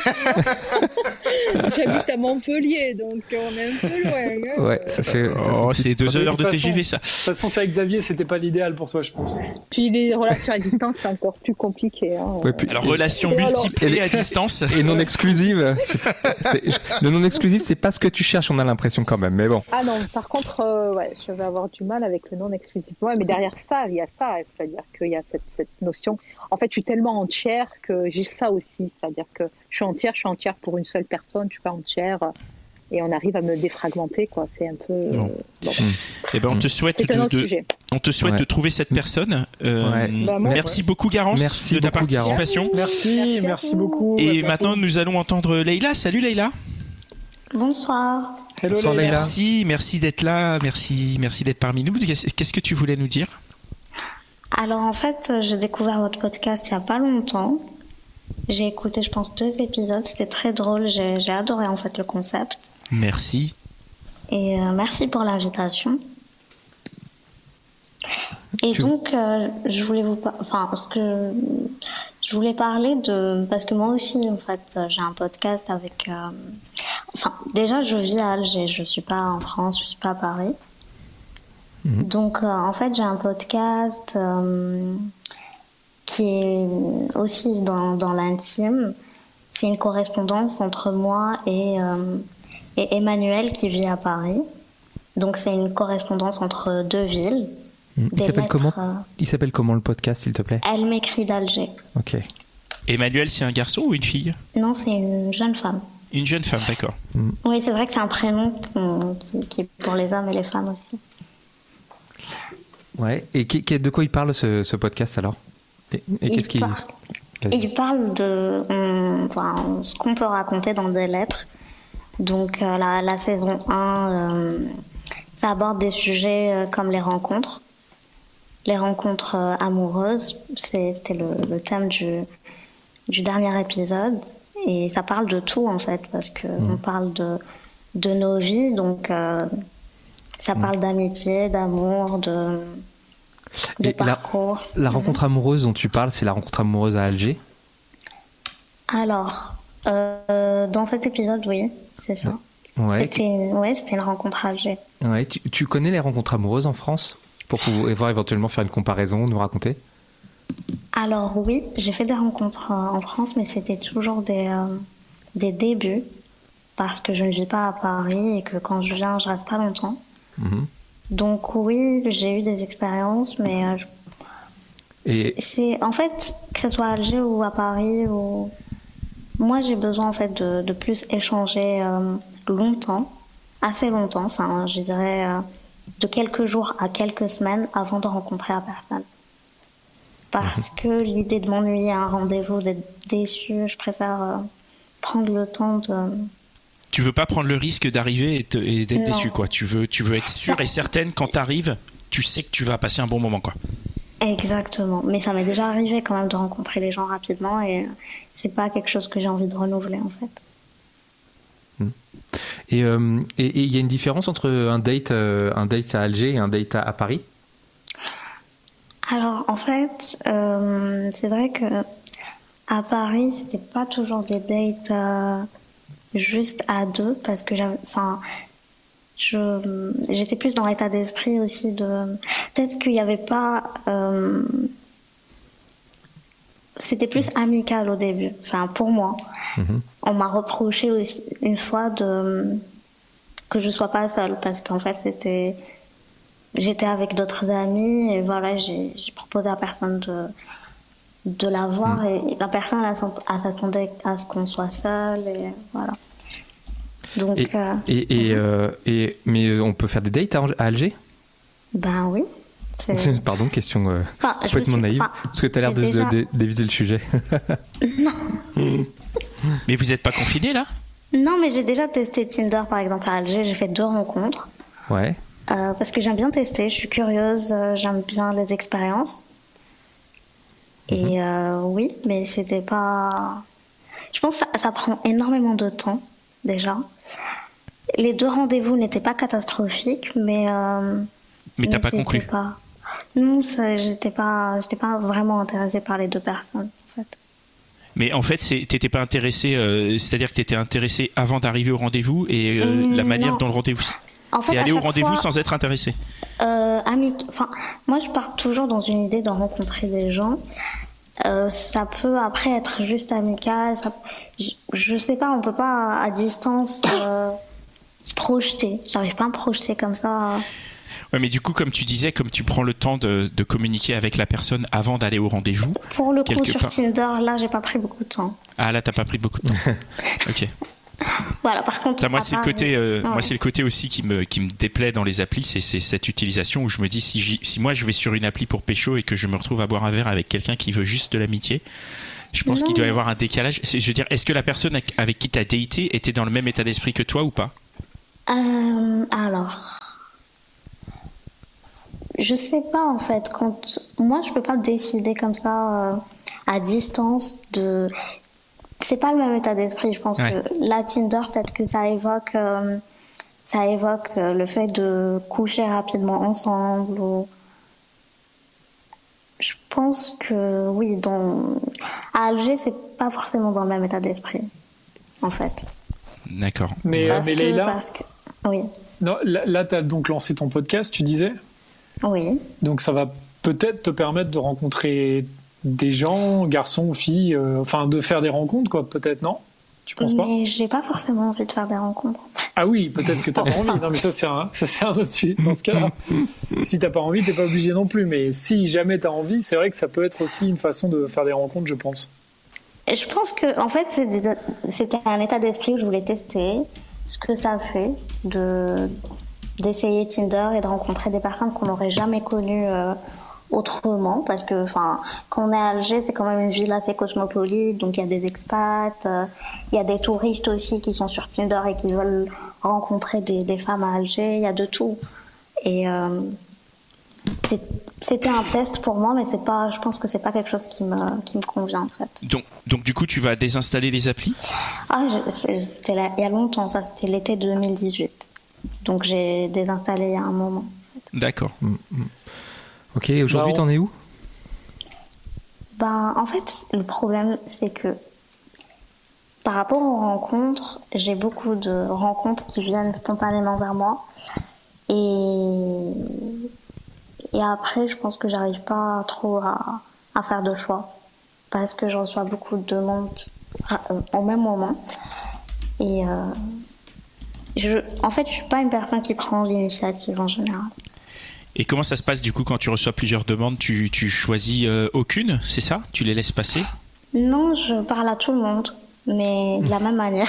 S7: J'habite à Montpellier, donc on est un peu loin. Hein.
S4: Ouais, ça fait.
S1: C'est 2 heures de TGV, ça.
S5: De toute façon, c'est avec Xavier, c'était pas l'idéal pour toi, je pense.
S7: Puis les relations à distance, c'est encore plus compliqué. Hein.
S4: Ouais,
S1: alors, relations multipliées à distance.
S4: Et non exclusives. Le non exclusif, c'est pas ce que tu cherches, on a l'impression quand même, mais bon.
S7: Ah non, par contre, je vais avoir du mal avec le non exclusif. Ouais, mais derrière ça, il y a ça, c'est-à-dire qu'il y a cette notion. En fait, je suis tellement entière que j'ai ça aussi, c'est-à-dire que je suis entière pour une seule personne, je suis pas entière. Et on arrive à me défragmenter, quoi. C'est un peu. Bon.
S1: Eh ben, on te souhaite de trouver cette personne. Merci beaucoup, Garance, de ta participation.
S5: Merci beaucoup.
S1: Et maintenant, nous allons entendre Leïla. Salut, Leïla.
S9: Bonsoir.
S5: Hello,
S4: Bonsoir,
S5: Leïla.
S1: Merci d'être là. Merci d'être parmi nous. Qu'est-ce que tu voulais nous dire?
S9: Alors, en fait, j'ai découvert votre podcast il n'y a pas longtemps. J'ai écouté, je pense, 2 épisodes. C'était très drôle. J'ai adoré, en fait, le concept.
S1: Merci.
S9: Et merci pour l'invitation. Et donc, je voulais je voulais parler parce que moi aussi, en fait, j'ai un podcast avec. Déjà, je vis à Alger. Je suis pas en France. Je suis pas à Paris. Donc, en fait, j'ai un podcast qui est aussi dans l'intime. C'est une correspondance entre moi et Emmanuel qui vit à Paris. Donc, c'est une correspondance entre 2 villes.
S4: Il s'appelle comment le podcast, s'il te plaît?
S9: Elle m'écrit d'Alger.
S4: Ok.
S1: Emmanuel, c'est un garçon ou une fille?
S9: Non, c'est une jeune femme.
S1: Une jeune femme, d'accord.
S9: Oui, c'est vrai que c'est un prénom qui est pour les hommes et les femmes aussi.
S4: Ouais, et de quoi il parle ce podcast alors?
S9: Il parle de ce qu'on peut raconter dans des lettres. Donc la saison 1, ça aborde des sujets comme les rencontres amoureuses. C'était le thème du dernier épisode. Et ça parle de tout en fait, parce qu'on parle de nos vies. Donc ça parle d'amitié, d'amour, de parcours.
S4: La rencontre amoureuse dont tu parles, c'est la rencontre amoureuse à Alger?
S9: Alors, dans cet épisode, oui, c'est ça. Ouais. C'était une rencontre à Alger.
S4: Ouais. Tu connais les rencontres amoureuses en France? Pour pouvoir éventuellement faire une comparaison, nous raconter?
S9: Alors oui, j'ai fait des rencontres en France, mais c'était toujours des débuts, parce que je ne vis pas à Paris et que quand je viens, je reste pas longtemps. Donc oui, j'ai eu des expériences, mais c'est en fait, que ce soit à Alger ou à Paris, moi j'ai besoin en fait de plus échanger longtemps, assez longtemps, enfin je dirais de quelques jours à quelques semaines avant de rencontrer la personne. Parce que l'idée de m'ennuyer à un rendez-vous, d'être déçue, je préfère prendre le temps de...
S1: Tu veux pas prendre le risque d'arriver et d'être déçu, quoi. Tu veux être sûre et certaine quand t'arrives, tu sais que tu vas passer un bon moment, quoi.
S9: Exactement. Mais ça m'est déjà arrivé quand même de rencontrer les gens rapidement et c'est pas quelque chose que j'ai envie de renouveler, en fait.
S4: Et il y a une différence entre un date à Alger et un date à Paris?
S9: Alors, en fait, c'est vrai que à Paris, c'était pas toujours des dates juste à deux, parce que j'étais plus dans l'état d'esprit aussi de... Peut-être qu'il n'y avait pas... C'était plus amical au début, enfin pour moi. On m'a reproché aussi une fois que je sois pas seule, parce qu'en fait j'étais avec d'autres amis et voilà, j'ai proposé à personne de la voir et la personne elle s'attendait à ce qu'on soit seul et voilà. Donc
S4: mais on peut faire des dates à Alger?
S9: Ben oui.
S4: Pardon, question complètement naïve, parce que tu as l'air de déviser le sujet.
S9: Non.
S1: Mais vous n'êtes pas confiné là?
S9: Non, mais j'ai déjà testé Tinder par exemple à Alger, j'ai fait 2 rencontres.
S4: Ouais.
S9: Parce que j'aime bien tester, je suis curieuse, j'aime bien les expériences. Et oui, mais c'était pas... Je pense que ça prend énormément de temps, déjà. Les 2 rendez-vous n'étaient pas catastrophiques, mais
S1: t'as pas conclu?
S9: Non, j'étais pas vraiment intéressée par les 2 personnes, en fait.
S1: Mais en fait, t'étais pas intéressée, c'est-à-dire que t'étais intéressée avant d'arriver au rendez-vous et la manière dont le rendez-vous...
S9: En fait,
S1: t'es allée au rendez-vous sans être intéressée?
S9: Moi, je pars toujours dans une idée de rencontrer des gens. Ça peut après être juste amical. Je sais pas, on peut pas à distance se projeter. J'arrive pas à me projeter comme ça.
S1: Ouais, mais du coup, comme tu disais, comme tu prends le temps de communiquer avec la personne avant d'aller au rendez-vous.
S9: Pour le coup, sur Tinder, là, j'ai pas pris beaucoup de temps.
S1: Ah, là, t'as pas pris beaucoup de temps. Ok.
S9: Voilà, par contre.
S1: Moi, c'est le côté aussi qui me déplaît dans les applis, c'est cette utilisation où je me dis si moi je vais sur une appli pour pécho et que je me retrouve à boire un verre avec quelqu'un qui veut juste de l'amitié, je pense qu'il doit y avoir un décalage. Je veux dire, est-ce que la personne avec qui t'as daté était dans le même état d'esprit que toi ou pas?
S9: Alors. Je sais pas en fait. Moi, je peux pas décider comme ça à distance de. C'est pas le même état d'esprit. Je pense que la Tinder, peut-être que ça évoque le fait de coucher rapidement ensemble. Je pense que oui. À Alger, c'est pas forcément dans le même état d'esprit, en fait.
S1: D'accord.
S5: Mais Leïla.
S9: Oui.
S5: Non, là, t'as donc lancé ton podcast, tu disais.
S9: Oui.
S5: Donc ça va peut-être te permettre de rencontrer des gens, garçons ou filles, enfin de faire des rencontres, quoi, peut-être, non? Tu penses pas?
S9: Mais j'ai pas forcément envie de faire des rencontres.
S5: Ah oui, peut-être que t'as pas envie. Non, mais ça c'est un autre sujet dans ce cas-là. Si t'as pas envie, t'es pas obligé non plus. Mais si jamais t'as envie, c'est vrai que ça peut être aussi une façon de faire des rencontres, je pense.
S9: Je pense que, en fait, c'était un état d'esprit où je voulais tester ce que ça fait d'essayer Tinder et de rencontrer des personnes qu'on n'aurait jamais connues autrement, parce que, quand on est à Alger, c'est quand même une ville assez cosmopolite, donc il y a des expats, il y a des touristes aussi qui sont sur Tinder et qui veulent rencontrer des femmes à Alger, il y a de tout. Et c'était un test pour moi, mais je pense que c'est pas quelque chose qui me convient en fait.
S1: Donc du coup, tu vas désinstaller les applis ?
S9: C'était il y a longtemps, ça, c'était l'été 2018. Donc j'ai désinstallé il y a un moment.
S1: D'accord.
S4: Ok, aujourd'hui, t'en es où ?
S9: En fait, le problème, c'est que par rapport aux rencontres, j'ai beaucoup de rencontres qui viennent spontanément vers moi. Et après, je pense que j'arrive pas trop à faire de choix. Parce que je reçois beaucoup de demandes au même moment. Et en fait, je suis pas une personne qui prend l'initiative en général.
S1: Et comment ça se passe du coup quand tu reçois plusieurs demandes ? Tu choisis aucune, c'est ça ? Tu les laisses passer ?
S9: Non, je parle à tout le monde, mais de la même manière.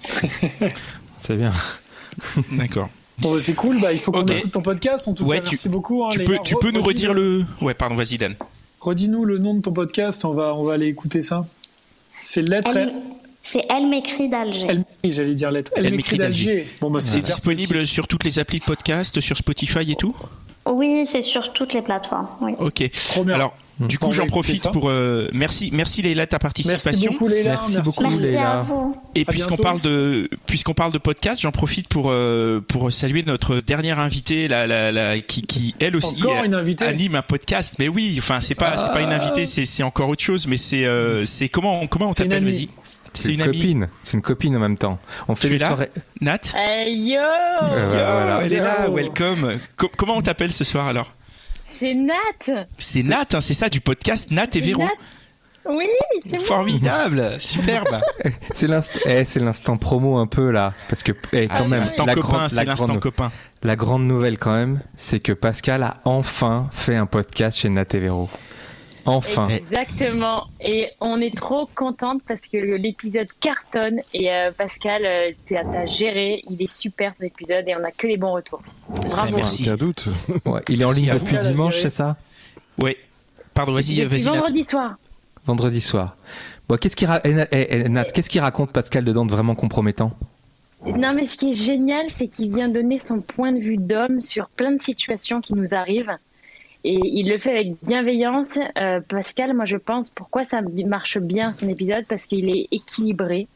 S4: C'est bien.
S1: D'accord.
S5: Bon, c'est cool, il faut qu'on écoute ton podcast. En tout cas, merci beaucoup.
S1: Tu peux nous redire le... Ouais, pardon, vas-y Dan.
S5: Redis-nous le nom de ton podcast, on va aller écouter ça. C'est Lettres...
S9: C'est Elle m'écrit d'Alger.
S5: J'allais dire Lettres. Elle m'écrit d'Alger.
S1: C'est disponible sur toutes les applis de podcast, sur Spotify et tout ?
S9: Oui, c'est sur toutes les plateformes. Oui.
S1: Ok. Alors, du coup, j'en profite pour merci Leïla de ta participation.
S5: Merci beaucoup Leïla.
S4: Merci beaucoup Leïla.
S9: À vous.
S1: Et puisqu'on parle de podcast, j'en profite pour saluer notre dernière invitée, qui elle aussi anime un podcast. Mais oui, enfin c'est pas une invitée, c'est encore autre chose. Mais c'est comment on t'appelle, vas-y.
S4: C'est une copine. C'est une copine en même temps. On fait des soirées.
S1: Nat.
S10: Yo.
S1: Elle est là. Welcome. Comment on t'appelle ce soir alors ?
S10: C'est Nat.
S1: C'est Nat, hein, c'est ça, du podcast Nat et Véro.
S10: Oui, c'est moi.
S1: Formidable, superbe.
S4: C'est l'instant promo un peu là, parce que quand même,
S1: l'instant copain.
S4: La grande nouvelle quand même, c'est que Pascal a enfin fait un podcast chez Nat et Véro. Enfin.
S10: Exactement. Et on est trop contente parce que l'épisode cartonne et Pascal, t'as géré. Il est super cet épisode et on a que les bons retours. Bravo.
S1: Merci.
S6: Aucun doute.
S4: Ouais, il est en ligne depuis dimanche, c'est ça ?
S1: Ouais. Pardon, vas-y
S10: vendredi soir.
S4: Vendredi soir. Bon, Nat, qu'est-ce qu'il raconte Pascal dedans de vraiment compromettant ?
S10: Non, mais ce qui est génial, c'est qu'il vient donner son point de vue d'homme sur plein de situations qui nous arrivent. Et il le fait avec bienveillance. Pascal, moi je pense, pourquoi ça marche bien son épisode, parce qu'il est équilibré.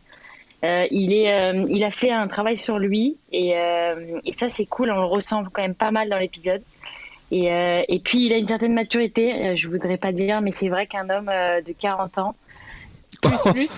S10: Il a fait un travail sur lui et ça c'est cool, on le ressent quand même pas mal dans l'épisode. Et puis il a une certaine maturité, je voudrais pas dire, mais c'est vrai qu'un homme de 40 ans, plus.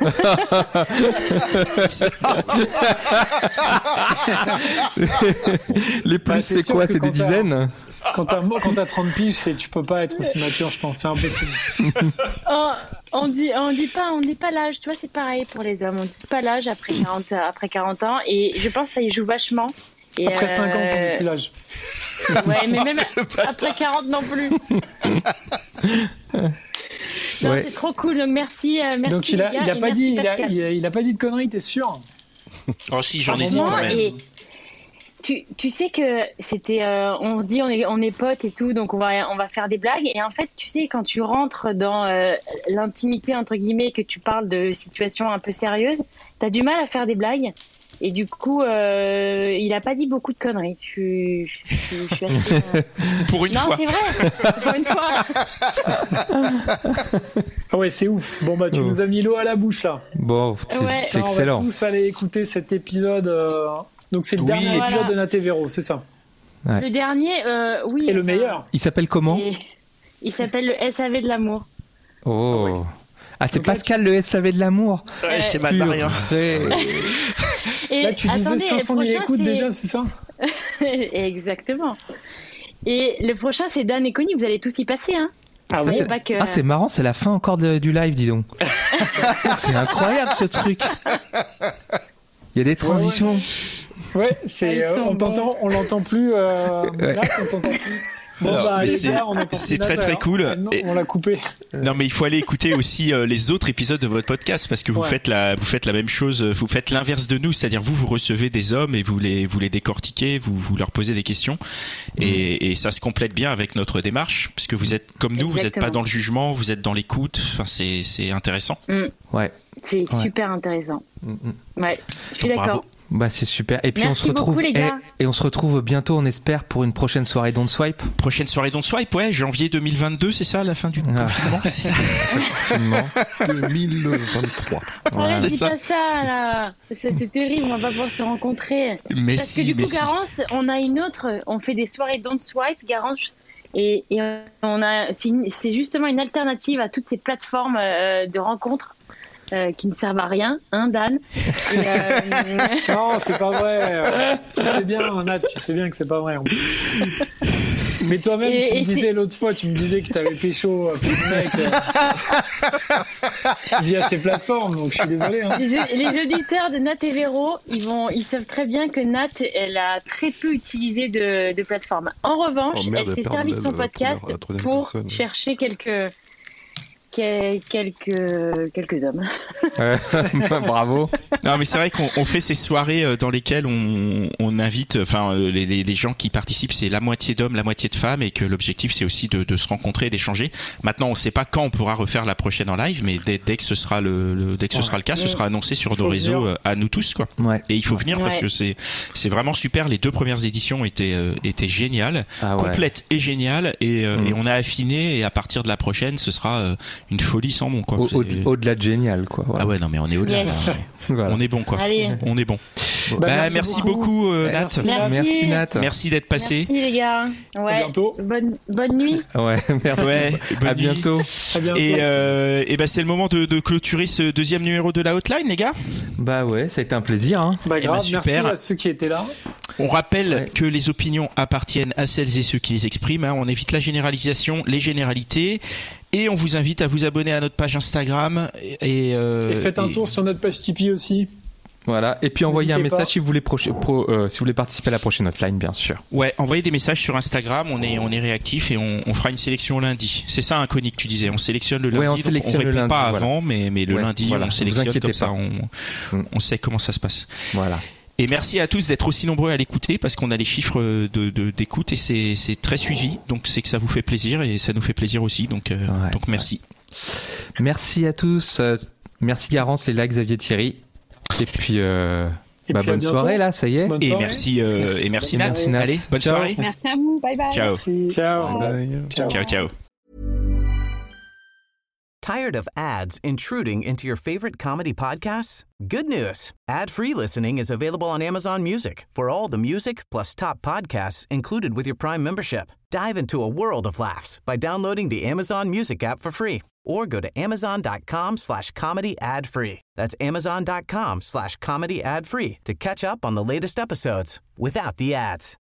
S4: Les plus, c'est quoi ? C'est des dizaines ?
S5: Quand t'as 30 piges, tu peux pas être aussi mature, je pense. C'est impossible.
S10: On dit pas l'âge. Tu vois, c'est pareil pour les hommes. On dit pas l'âge après 40 ans. Et je pense que ça y joue vachement. Et
S5: après 50, on dit plus l'âge.
S10: Ouais, mais même après 40 non plus. Non, c'est trop cool. Donc merci.
S5: Donc il a pas dit de conneries, t'es sûr ?
S1: Oh si, j'en ai dit quand même.
S10: Et tu sais que c'était, on se dit on est potes et tout, donc on va faire des blagues. Et en fait, tu sais, quand tu rentres dans l'intimité entre guillemets, que tu parles de situations un peu sérieuses, t'as du mal à faire des blagues. Et du coup, il a pas dit beaucoup de conneries. Je suis assez,
S1: Pour une fois.
S10: Non, c'est vrai. Pour une fois.
S5: Ah ouais, c'est ouf. Bon tu nous as mis l'eau à la bouche là.
S4: Bon, c'est excellent.
S5: On va tous aller écouter cet épisode. Donc c'est le dernier épisode de Nat et Véro, c'est ça.
S10: Ouais. Le dernier, oui.
S5: Et le meilleur.
S4: Il s'appelle comment ?
S10: Il s'appelle le SAV de l'amour.
S4: Oh. Ouais. Ah, c'est donc Pascal le SAV de l'amour.
S1: Ouais, c'est mal barré.
S5: Et là, tu disais 500 000 écoutes déjà, c'est ça ?
S10: Exactement. Et le prochain, c'est Dan et Connie. Vous allez tous y passer, hein ?
S4: Ah ouais. C'est marrant, c'est la fin encore du live, dis donc. C'est incroyable ce truc. Il y a des transitions.
S5: Ouais, c'est on l'entend plus. Là, on t'entend plus.
S1: C'est très très cool.
S5: Non, on l'a coupé.
S1: Non, mais il faut aller écouter aussi les autres épisodes de votre podcast parce que vous faites la même chose. Vous faites l'inverse de nous, c'est-à-dire vous recevez des hommes et vous les décortiquez, vous leur posez des questions et ça se complète bien avec notre démarche parce que vous êtes comme nous, vous n'êtes pas dans le jugement, vous êtes dans l'écoute. Enfin, c'est intéressant.
S10: Ouais. C'est super intéressant. Ouais, je suis d'accord.
S4: Bah c'est super. Et puis
S10: Merci
S4: on se retrouve
S10: beaucoup, les gars.
S4: Et on se retrouve bientôt, on espère, pour une prochaine soirée Don't Swipe.
S1: Prochaine soirée Don't Swipe, ouais, janvier 2022, c'est ça, la fin du confinement, c'est ça.
S6: Confinement 2023.
S10: C'est ça. Pas ça là. C'est terrible, on va pas pouvoir se rencontrer. Parce que du coup, Garance, on a une autre, on fait des soirées Don't Swipe, Garance. Et c'est justement une alternative à toutes ces plateformes de rencontres qui ne servent à rien, hein, Dan.
S5: Non, c'est pas vrai. Tu sais bien, Nat, tu sais bien que c'est pas vrai. Mais toi-même, tu me disais l'autre fois, tu me disais que t'avais pécho le mec via ces plateformes, donc je suis désolé. Hein.
S10: Les auditeurs de Nat et Véro, ils savent très bien que Nat, elle a très peu utilisé de plateformes. En revanche, elle s'est servie de son podcast pour chercher quelques hommes.
S4: Bravo.
S1: Non, mais c'est vrai qu'on fait ces soirées dans lesquelles on invite, enfin les gens qui participent, c'est la moitié d'hommes, la moitié de femmes, et que l'objectif c'est aussi de se rencontrer, d'échanger. Maintenant, on ne sait pas quand on pourra refaire la prochaine en live, mais dès que ce sera le cas, ce sera annoncé sur nos réseaux à nous tous, quoi. Ouais. Et il faut venir parce que c'est vraiment super. Les 2 premières éditions étaient géniales, complètes et géniales, et on a affiné, et à partir de la prochaine, ce sera une folie sans nom, quoi.
S4: Au-delà de génial, quoi. Voilà.
S1: Ah ouais, non, mais on est au-delà.
S10: Yes.
S1: Voilà. On est bon, quoi.
S10: Allez.
S1: On est bon. Merci beaucoup, Nat.
S4: Merci, Nat.
S1: Merci d'être passé.
S10: Merci, les gars. Ouais.
S5: À bientôt.
S10: Bonne nuit.
S4: Ouais, merci.
S1: Ouais,
S4: à bientôt.
S5: À bientôt.
S1: Et c'est le moment de clôturer ce 2e numéro de la hotline, les gars.
S4: Bah ouais, ça a été un plaisir. Hein.
S5: Grave,
S1: super.
S5: Merci à ceux qui étaient là.
S1: On rappelle que les opinions appartiennent à celles et ceux qui les expriment. Hein. On évite la généralisation, les généralités. Et on vous invite à vous abonner à notre page Instagram. Et
S5: faites un tour sur notre page Tipeee aussi.
S4: Voilà, et puis envoyez un message si vous voulez si vous voulez participer à la prochaine hotline, bien sûr.
S1: Ouais, envoyez des messages sur Instagram, on est réactif et on fera une sélection lundi. C'est ça, Connie, que tu disais, on sélectionne le lundi.
S4: Ouais, on sélectionne
S1: le
S4: lundi,
S1: pas avant, mais le lundi,
S4: voilà,
S1: on sélectionne comme ça,
S4: pas.
S1: On sait comment ça se passe.
S4: Voilà.
S1: Et merci à tous d'être aussi nombreux à l'écouter parce qu'on a les chiffres d'écoute et c'est très suivi, donc c'est que ça vous fait plaisir et ça nous fait plaisir aussi, donc merci.
S4: Merci à tous, merci Garance, Léla, Xavier, Thierry, et puis bonne soirée là, ça y est.
S1: Et merci Nat. Allez, bonne soirée.
S7: Merci à vous, bye bye.
S1: Ciao.
S5: Ciao.
S1: Ciao.
S11: Tired of ads intruding into your favorite comedy podcasts? Good news. Ad-free listening is available on Amazon Music for all the music plus top podcasts included with your Prime membership. Dive into a world of laughs by downloading the Amazon Music app for free or go to amazon.com/comedy ad-free. That's amazon.com/comedy ad-free to catch up on the latest episodes without the ads.